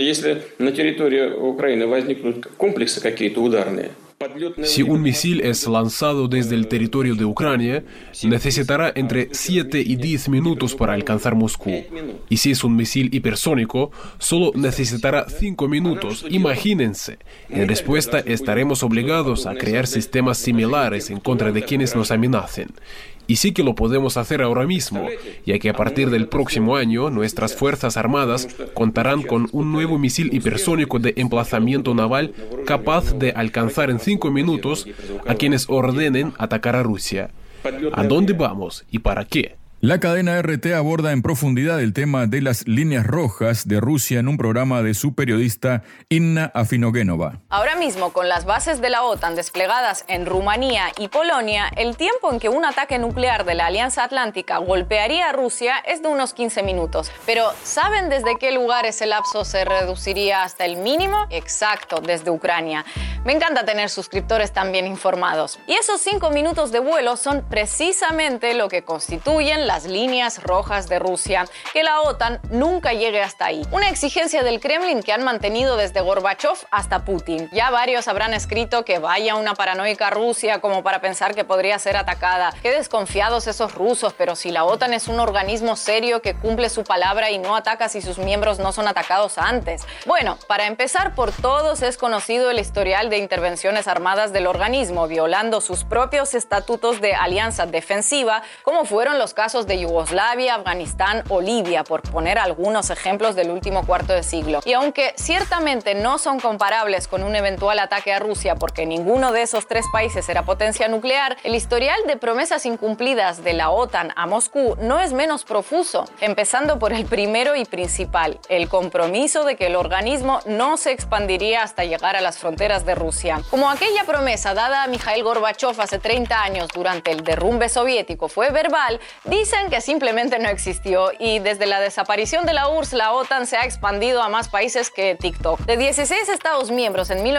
Si un misil es lanzado desde el territorio de Ucrania, necesitará entre 7 y 10 minutos para alcanzar Moscú. Y si es un misil hipersónico, solo necesitará 5 minutos. Imagínense. En respuesta, estaremos obligados a crear sistemas similares en contra de quienes nos amenacen. Y sí que lo podemos hacer ahora mismo, ya que a partir del próximo año nuestras Fuerzas Armadas contarán con un nuevo misil hipersónico de emplazamiento naval capaz de alcanzar en 5 minutos a quienes ordenen atacar a Rusia. ¿A dónde vamos y para qué? La cadena RT aborda en profundidad el tema de las líneas rojas de Rusia en un programa de su periodista Inna Afinogenova. Ahora mismo, con las bases de la OTAN desplegadas en Rumanía y Polonia, el tiempo en que un ataque nuclear de la Alianza Atlántica golpearía a Rusia es de unos 15 minutos. Pero, ¿saben desde qué lugar ese lapso se reduciría hasta el mínimo? Exacto, desde Ucrania. Me encanta tener suscriptores tan bien informados. Y esos 5 minutos de vuelo son precisamente lo que constituyen las líneas rojas de Rusia, que la OTAN nunca llegue hasta ahí. Una exigencia del Kremlin que han mantenido desde Gorbachev hasta Putin. Ya varios habrán escrito que vaya una paranoica Rusia como para pensar que podría ser atacada. Qué desconfiados esos rusos, pero si la OTAN es un organismo serio que cumple su palabra y no ataca si sus miembros no son atacados antes. Bueno, para empezar por todos es conocido el historial de intervenciones armadas del organismo, violando sus propios estatutos de alianza defensiva, como fueron los casos de Yugoslavia, Afganistán o Libia, por poner algunos ejemplos del último cuarto de siglo. Y aunque ciertamente no son comparables con un eventual ataque a Rusia, porque ninguno de esos 3 países era potencia nuclear, el historial de promesas incumplidas de la OTAN a Moscú no es menos profuso, empezando por el primero y principal, el compromiso de que el organismo no se expandiría hasta llegar a las fronteras de Rusia. Como aquella promesa dada a Mikhail Gorbachev hace 30 años durante el derrumbe soviético fue verbal, dicen que simplemente no existió, y desde la desaparición de la URSS, la OTAN se ha expandido a más países que TikTok. De 16 Estados miembros en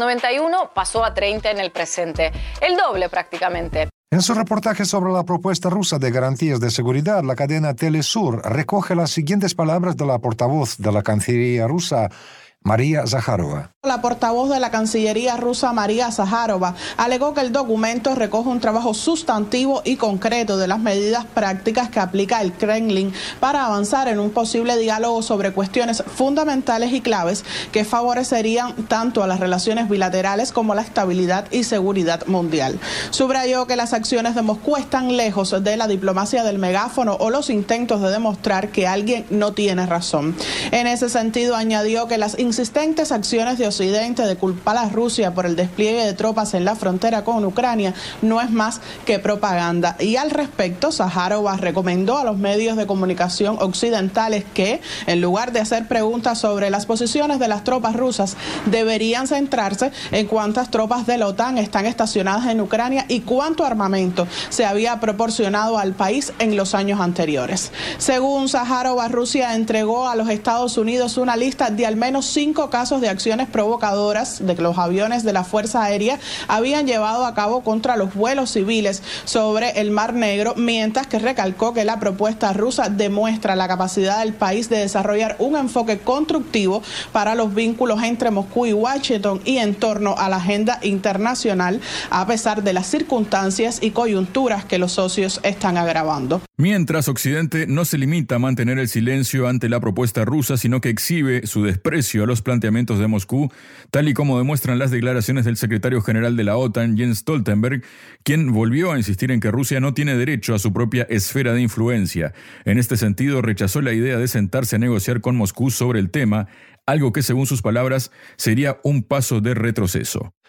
1991 pasó a 30 en el presente, el doble prácticamente. En su reportaje sobre la propuesta rusa de garantías de seguridad, la cadena Telesur recoge las siguientes palabras de la portavoz de la Cancillería rusa, María Zakharova. La portavoz de la Cancillería rusa, María Zakharova, alegó que el documento recoge un trabajo sustantivo y concreto de las medidas prácticas que aplica el Kremlin para avanzar en un posible diálogo sobre cuestiones fundamentales y claves que favorecerían tanto a las relaciones bilaterales como a la estabilidad y seguridad mundial. Subrayó que las acciones de Moscú están lejos de la diplomacia del megáfono o los intentos de demostrar que alguien no tiene razón. En ese sentido, añadió que las insistentes acciones de Occidente de culpar a Rusia por el despliegue de tropas en la frontera con Ucrania no es más que propaganda. Y al respecto, Zakharova recomendó a los medios de comunicación occidentales que, en lugar de hacer preguntas sobre las posiciones de las tropas rusas, deberían centrarse en cuántas tropas de la OTAN están estacionadas en Ucrania y cuánto armamento se había proporcionado al país en los años anteriores. Según Zakharova, Rusia entregó a los Estados Unidos una lista de al menos 5 casos de acciones provocadoras de que los aviones de la Fuerza Aérea habían llevado a cabo contra los vuelos civiles sobre el Mar Negro, mientras que recalcó que la propuesta rusa demuestra la capacidad del país de desarrollar un enfoque constructivo para los vínculos entre Moscú y Washington y en torno a la agenda internacional, a pesar de las circunstancias y coyunturas que los socios están agravando. Mientras, Occidente no se limita a mantener el silencio ante la propuesta rusa, sino que exhibe su desprecio a los planteamientos de Moscú, tal y como demuestran las declaraciones del secretario general de la OTAN, Jens Stoltenberg, quien volvió a insistir en que Rusia no tiene derecho a su propia esfera de influencia. En este sentido, rechazó la idea de sentarse a negociar con Moscú sobre el tema, algo que, según sus palabras, sería un paso de retroceso.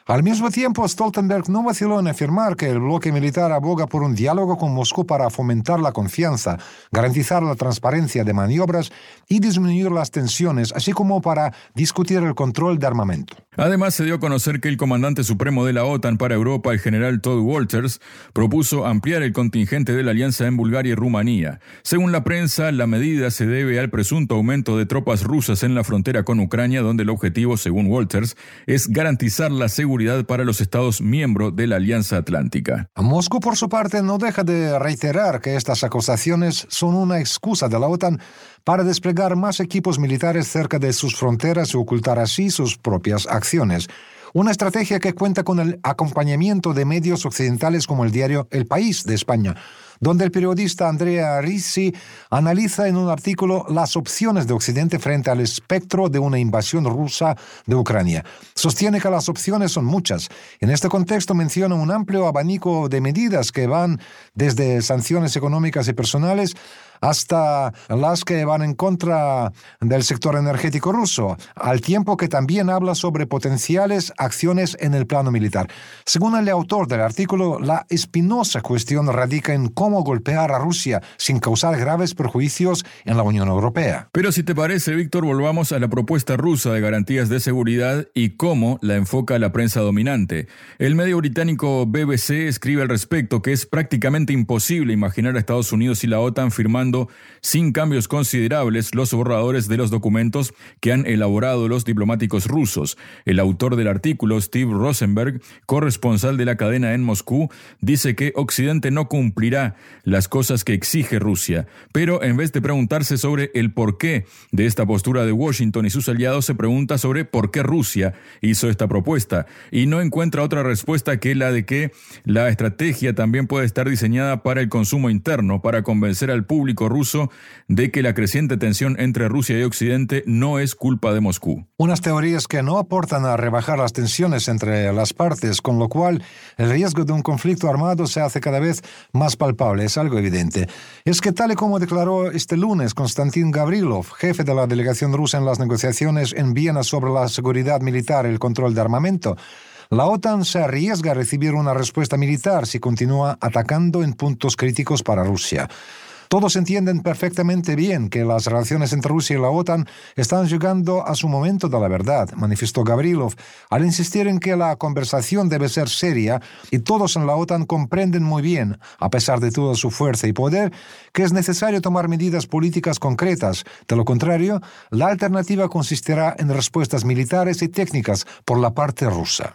Al mismo tiempo, Stoltenberg no vaciló en afirmar que el bloque militar aboga por un diálogo con Moscú para fomentar la confianza, garantizar la transparencia de maniobras y disminuir las tensiones, así como para discutir el control de armamento. Además, se dio a conocer que el comandante supremo de la OTAN para Europa, el general Todd Walters, propuso ampliar el contingente de la alianza en Bulgaria y Rumanía. Según la prensa, la medida se debe al presunto aumento de tropas rusas en la frontera con Ucrania, donde el objetivo, según Walters, es garantizar la seguridad para los Estados miembros de la Alianza Atlántica. Moscú, por su parte, no deja de reiterar que estas acusaciones son una excusa de la OTAN para desplegar más equipos militares cerca de sus fronteras y ocultar así sus propias acciones. Una estrategia que cuenta con el acompañamiento de medios occidentales como el diario El País de España, donde el periodista Andrea Ricci analiza en un artículo las opciones de Occidente frente al espectro de una invasión rusa de Ucrania. Sostiene que las opciones son muchas. En este contexto menciona un amplio abanico de medidas que van desde sanciones económicas y personales hasta las que van en contra del sector energético ruso, al tiempo que también habla sobre potenciales acciones en el plano militar. Según el autor del artículo, la espinosa cuestión radica en cómo golpear a Rusia sin causar graves perjuicios en la Unión Europea. Pero si te parece, Víctor, volvamos a la propuesta rusa de garantías de seguridad y cómo la enfoca la prensa dominante. El medio británico BBC escribe al respecto que es prácticamente imposible imaginar a Estados Unidos y la OTAN firmando sin cambios considerables los borradores de los documentos que han elaborado los diplomáticos rusos. El autor del artículo, Steve Rosenberg, corresponsal de la cadena en Moscú, dice que Occidente no cumplirá las cosas que exige Rusia, pero en vez de preguntarse sobre el porqué de esta postura de Washington y sus aliados, se pregunta sobre por qué Rusia hizo esta propuesta y no encuentra otra respuesta que la de que la estrategia también puede estar diseñada para el consumo interno, para convencer al público ruso de que la creciente tensión entre Rusia y Occidente no es culpa de Moscú. Unas teorías que no aportan a rebajar las tensiones entre las partes, con lo cual el riesgo de un conflicto armado se hace cada vez más palpable, es algo evidente. Es que tal y como declaró este lunes Konstantin Gavrilov, jefe de la delegación rusa en las negociaciones en Viena sobre la seguridad militar y el control de armamento, la OTAN se arriesga a recibir una respuesta militar si continúa atacando en puntos críticos para Rusia. Todos entienden perfectamente bien que las relaciones entre Rusia y la OTAN están llegando a su momento de la verdad, manifestó Gavrilov, al insistir en que la conversación debe ser seria y todos en la OTAN comprenden muy bien, a pesar de toda su fuerza y poder, que es necesario tomar medidas políticas concretas. De lo contrario, la alternativa consistirá en respuestas militares y técnicas por la parte rusa.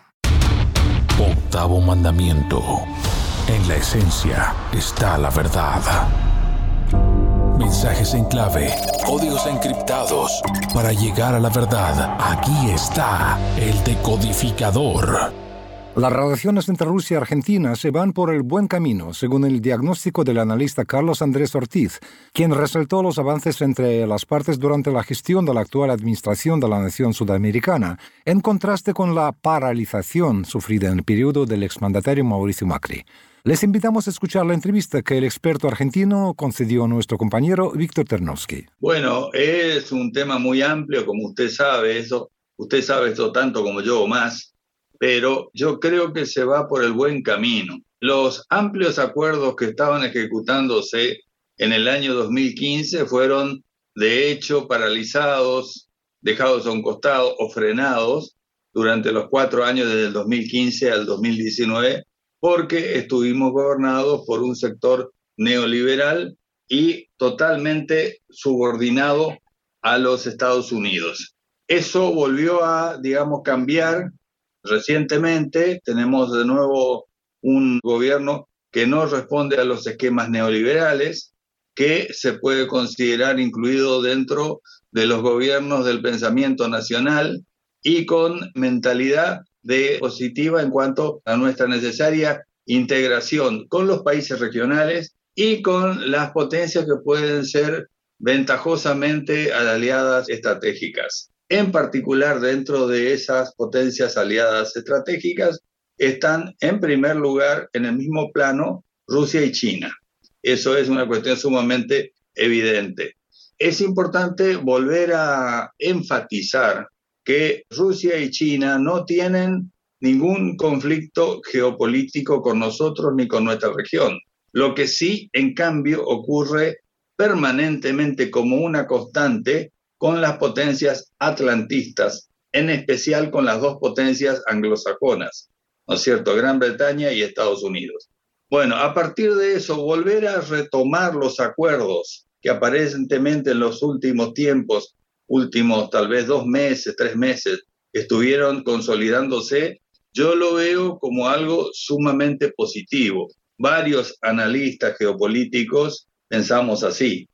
Octavo mandamiento. En la esencia está la verdad. Mensajes en clave, códigos encriptados. Para llegar a la verdad, aquí está el decodificador. Las relaciones entre Rusia y Argentina se van por el buen camino, según el diagnóstico del analista Carlos Andrés Ortiz, quien resaltó los avances entre las partes durante la gestión de la actual administración de la nación sudamericana, en contraste con la paralización sufrida en el periodo del exmandatario Mauricio Macri. Les invitamos a escuchar la entrevista que el experto argentino concedió a nuestro compañero Víctor Ternovsky. Bueno, es un tema muy amplio, como usted sabe esto tanto como yo o más, pero yo creo que se va por el buen camino. Los amplios acuerdos que estaban ejecutándose en el año 2015 fueron, de hecho, paralizados, dejados a un costado o frenados durante los 4 años desde el 2015 al 2019, porque estuvimos gobernados por un sector neoliberal y totalmente subordinado a los Estados Unidos. Eso volvió a, cambiar recientemente. Tenemos de nuevo un gobierno que no responde a los esquemas neoliberales, que se puede considerar incluido dentro de los gobiernos del pensamiento nacional y con mentalidad positiva en cuanto a nuestra necesaria integración con los países regionales y con las potencias que pueden ser ventajosamente aliadas estratégicas. En particular, dentro de esas potencias aliadas estratégicas están en primer lugar en el mismo plano Rusia y China. Eso es una cuestión sumamente evidente. Es importante volver a enfatizar que Rusia y China no tienen ningún conflicto geopolítico con nosotros ni con nuestra región. Lo que sí, en cambio, ocurre permanentemente como una constante con las potencias atlantistas, en especial con las dos potencias anglosajonas, ¿no es cierto?, Gran Bretaña y Estados Unidos. Bueno, a partir de eso, volver a retomar los acuerdos que aparentemente en los últimos tiempos, últimos tal vez 2 meses, 3 meses, estuvieron consolidándose, yo lo veo como algo sumamente positivo. Varios analistas geopolíticos pensamos así.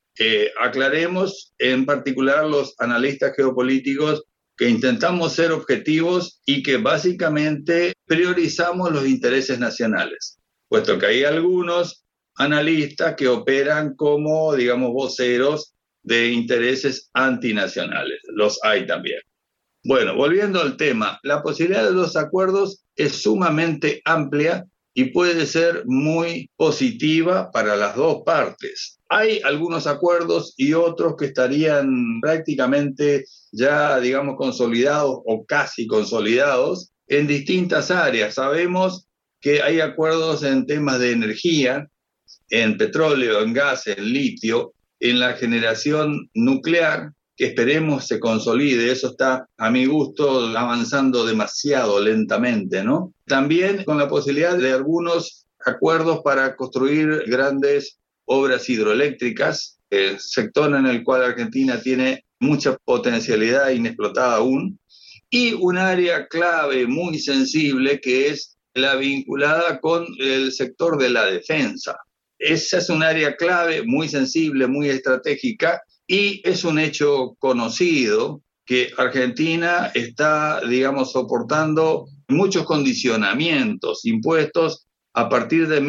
Aclaremos en particular los analistas geopolíticos que intentamos ser objetivos y que básicamente priorizamos los intereses nacionales, puesto que hay algunos analistas que operan como, digamos, voceros de intereses antinacionales. Los hay también. Bueno, volviendo al tema, la posibilidad de los acuerdos es sumamente amplia y puede ser muy positiva para las dos partes. Hay algunos acuerdos y otros que estarían prácticamente ya, digamos, consolidados o casi consolidados en distintas áreas. Sabemos que hay acuerdos en temas de energía, en petróleo, en gas, en litio, en la generación nuclear, que esperemos se consolide. Eso está, a mi gusto, avanzando demasiado lentamente, ¿no? También con la posibilidad de algunos acuerdos para construir grandes obras hidroeléctricas, sector en el cual Argentina tiene mucha potencialidad inexplotada aún, y un área clave muy sensible que es la vinculada con el sector de la defensa. Esa es un área clave, muy sensible, muy estratégica, y es un hecho conocido que Argentina está, digamos, soportando muchos condicionamientos impuestos a partir de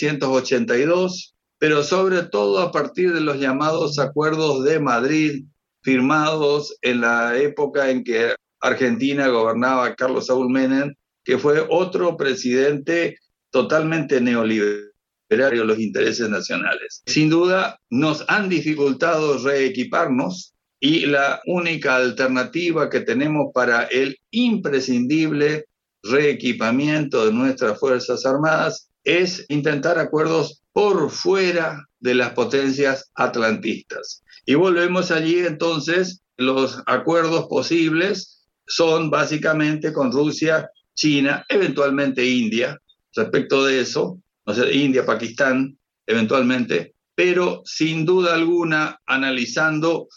1982, pero sobre todo a partir de los llamados Acuerdos de Madrid, firmados en la época en que Argentina gobernaba Carlos Saúl Menem, que fue otro presidente totalmente neoliberal de los intereses nacionales. Sin duda, nos han dificultado reequiparnos y la única alternativa que tenemos para el imprescindible reequipamiento de nuestras Fuerzas Armadas es intentar acuerdos por fuera de las potencias atlantistas. Y volvemos allí, entonces, los acuerdos posibles son básicamente con Rusia, China, eventualmente India, respecto de eso, o sea, India, Pakistán, eventualmente, pero sin duda alguna analizando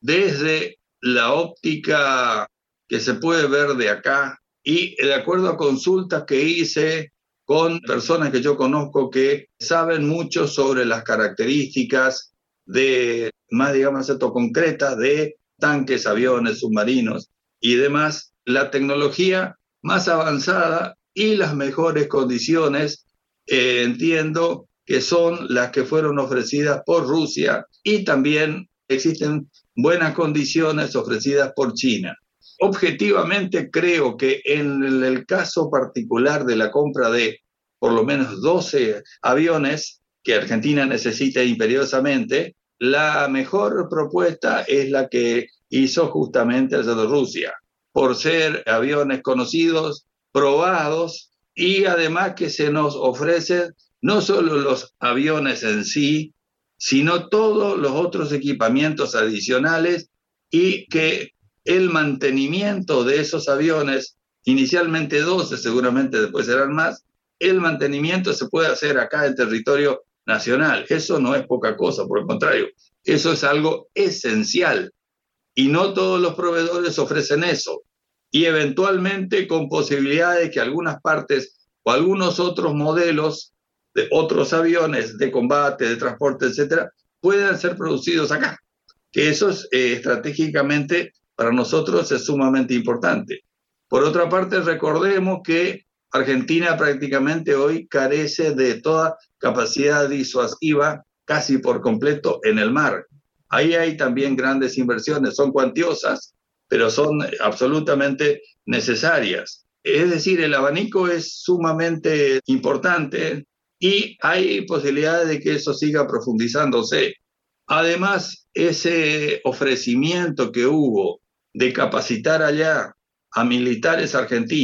desde la óptica que se puede ver de acá y de acuerdo a consultas que hice con personas que yo conozco que saben mucho sobre las características de, más digamos, concretas de tanques, aviones, submarinos y demás, la tecnología más avanzada y las mejores condiciones entiendo que son las que fueron ofrecidas por Rusia y también existen buenas condiciones ofrecidas por China. Objetivamente creo que en el caso particular de la compra de por lo menos 12 aviones que Argentina necesita imperiosamente, la mejor propuesta es la que hizo justamente Rusia, por ser aviones conocidos, probados, y además que se nos ofrecen no solo los aviones en sí, sino todos los otros equipamientos adicionales y que el mantenimiento de esos aviones, inicialmente 12, seguramente después serán más, el mantenimiento se puede hacer acá en territorio nacional. Eso no es poca cosa, por el contrario, eso es algo esencial y no todos los proveedores ofrecen eso. Y eventualmente con posibilidad de que algunas partes o algunos otros modelos de otros aviones de combate, de transporte, etcétera, puedan ser producidos acá. Que eso es estratégicamente para nosotros es sumamente importante. Por otra parte, recordemos que Argentina prácticamente hoy carece de toda capacidad disuasiva casi por completo en el mar. Ahí hay también grandes inversiones, son cuantiosas, pero son absolutamente necesarias. Es decir, el abanico es sumamente importante y hay posibilidades de que eso siga profundizándose. Además, ese ofrecimiento que hubo de capacitar allá a militares argentinos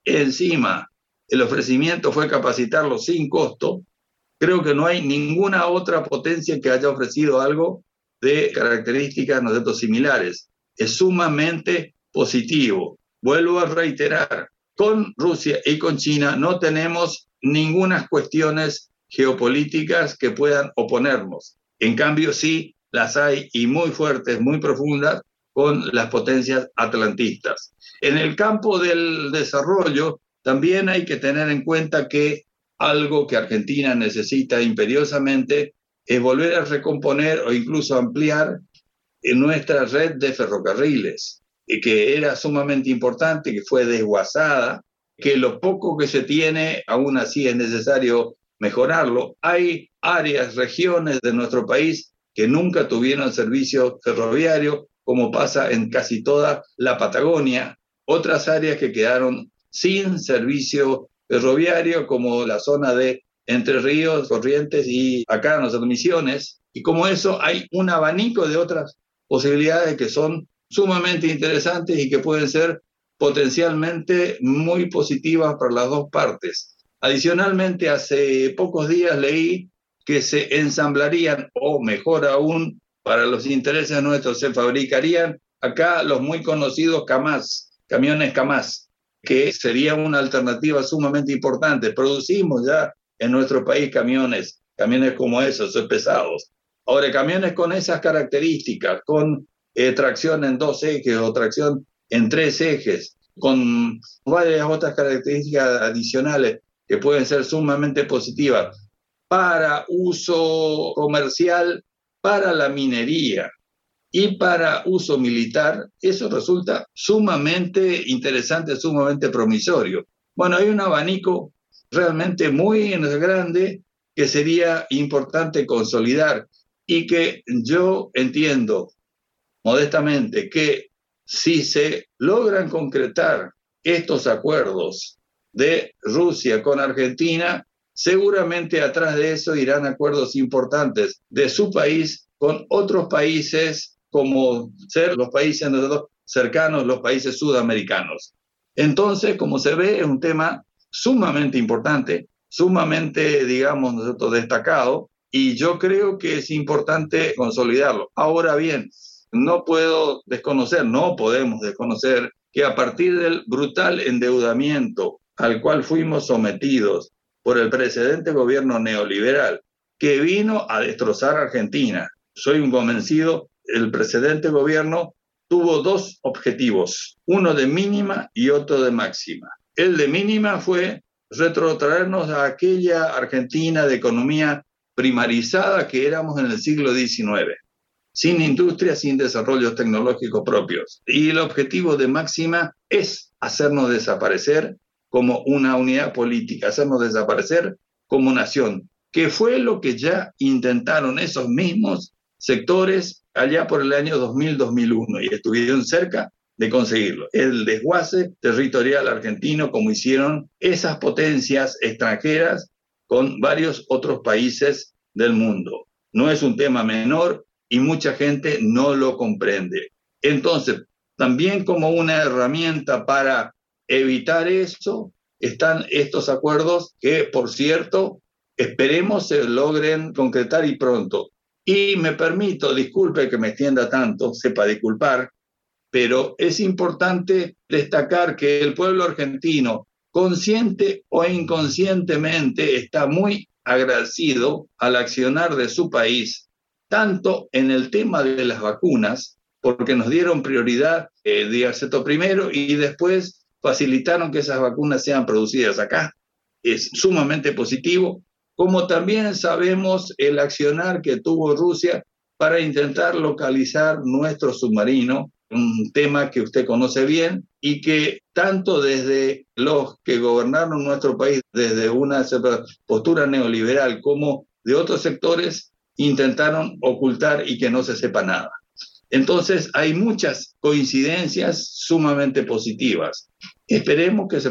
encima el ofrecimiento fue capacitarlos sin costo, creo que no hay ninguna otra potencia que haya ofrecido algo de características, ¿no es cierto?, similares. Es sumamente positivo. Vuelvo a reiterar, con Rusia y con China no tenemos ninguna cuestiones geopolíticas que puedan oponernos. En cambio, sí las hay, y muy fuertes, muy profundas, con las potencias atlantistas. En el campo del desarrollo, también hay que tener en cuenta que algo que Argentina necesita imperiosamente es volver a recomponer o incluso ampliar nuestra red de ferrocarriles, que era sumamente importante, que fue desguazada, que lo poco que se tiene, aún así es necesario mejorarlo. Hay áreas, regiones de nuestro país que nunca tuvieron servicio ferroviario, como pasa en casi toda la Patagonia, otras áreas que quedaron sin servicio ferroviario, como la zona de Entre Ríos, Corrientes y acá en las Misiones, y como eso hay un abanico de otras posibilidades que son sumamente interesantes y que pueden ser potencialmente muy positivas para las dos partes. Adicionalmente, hace pocos días leí que se ensamblarían, o mejor aún, para los intereses nuestros, se fabricarían acá los muy conocidos Kamaz, camiones Kamaz, que sería una alternativa sumamente importante. Producimos ya en nuestro país camiones como esos, son pesados. Ahora, camiones con esas características, con tracción en 2 ejes o tracción en 3 ejes, con varias otras características adicionales que pueden ser sumamente positivas para uso comercial, para la minería y para uso militar, eso resulta sumamente interesante, sumamente promisorio. Bueno, hay un abanico realmente muy grande que sería importante consolidar y que yo entiendo modestamente que si se logran concretar estos acuerdos de Rusia con Argentina, seguramente atrás de eso irán acuerdos importantes de su país con otros países, como ser los países cercanos, los países sudamericanos. Entonces, como se ve, es un tema sumamente importante, sumamente, digamos, nosotros destacado, y yo creo que es importante consolidarlo. Ahora bien, no podemos desconocer que a partir del brutal endeudamiento al cual fuimos sometidos por el precedente gobierno neoliberal, que vino a destrozar a Argentina, soy un convencido, el precedente gobierno tuvo 2 objetivos, uno de mínima y otro de máxima. El de mínima fue retrotraernos a aquella Argentina de economía primarizada que éramos en el siglo XIX, sin industria, sin desarrollos tecnológicos propios. Y el objetivo de máxima es hacernos desaparecer como una unidad política, hacernos desaparecer como nación, que fue lo que ya intentaron esos mismos sectores allá por el año 2000-2001 y estuvieron cerca de conseguirlo. El desguace territorial argentino, como hicieron esas potencias extranjeras con varios otros países del mundo. No es un tema menor y mucha gente no lo comprende. Entonces, también como una herramienta para evitar eso, están estos acuerdos que, por cierto, esperemos se logren concretar y pronto. Y me permito, disculpe que me extienda tanto, sepa disculpar, pero es importante destacar que el pueblo argentino, consciente o inconscientemente, está muy agradecido al accionar de su país, tanto en el tema de las vacunas, porque nos dieron prioridad, primero, y después facilitaron que esas vacunas sean producidas acá. Es sumamente positivo, como también sabemos el accionar que tuvo Rusia para intentar localizar nuestro submarino, un tema que usted conoce bien y que tanto desde los que gobernaron nuestro país, desde una postura neoliberal como de otros sectores, intentaron ocultar y que no se sepa nada. Entonces hay muchas coincidencias sumamente positivas. Esperemos que se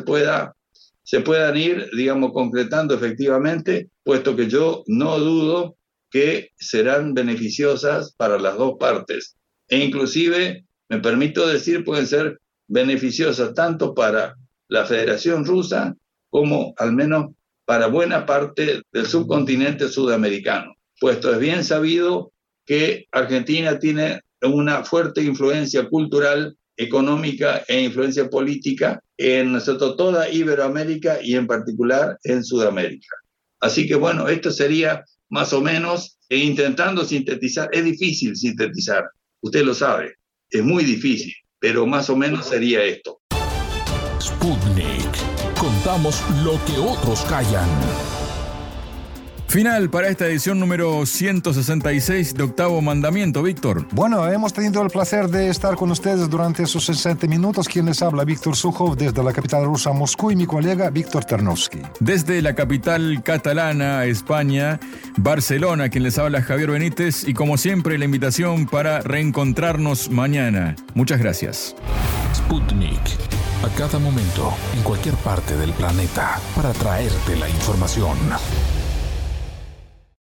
puedan ir, digamos, concretando efectivamente, puesto que yo no dudo que serán beneficiosas para las dos partes. E inclusive, me permito decir, pueden ser beneficiosas tanto para la Federación Rusa como al menos para buena parte del subcontinente sudamericano, puesto es bien sabido que Argentina tiene una fuerte influencia cultural, económica e influencia política en toda Iberoamérica y en particular en Sudamérica. Así que bueno, esto sería más o menos, intentando sintetizar. Es difícil sintetizar, usted lo sabe, es muy difícil, pero más o menos sería esto. Sputnik. Contamos lo que otros callan. Final para esta edición número 166 de Octavo Mandamiento, Víctor. Bueno, hemos tenido el placer de estar con ustedes durante esos 60 minutos. Quien les habla, Víctor Sukhov, desde la capital rusa, Moscú, y mi colega Víctor Ternovsky. Desde la capital catalana, España, Barcelona, quien les habla, Javier Benítez, y como siempre, la invitación para reencontrarnos mañana. Muchas gracias. Sputnik. A cada momento, en cualquier parte del planeta, para traerte la información.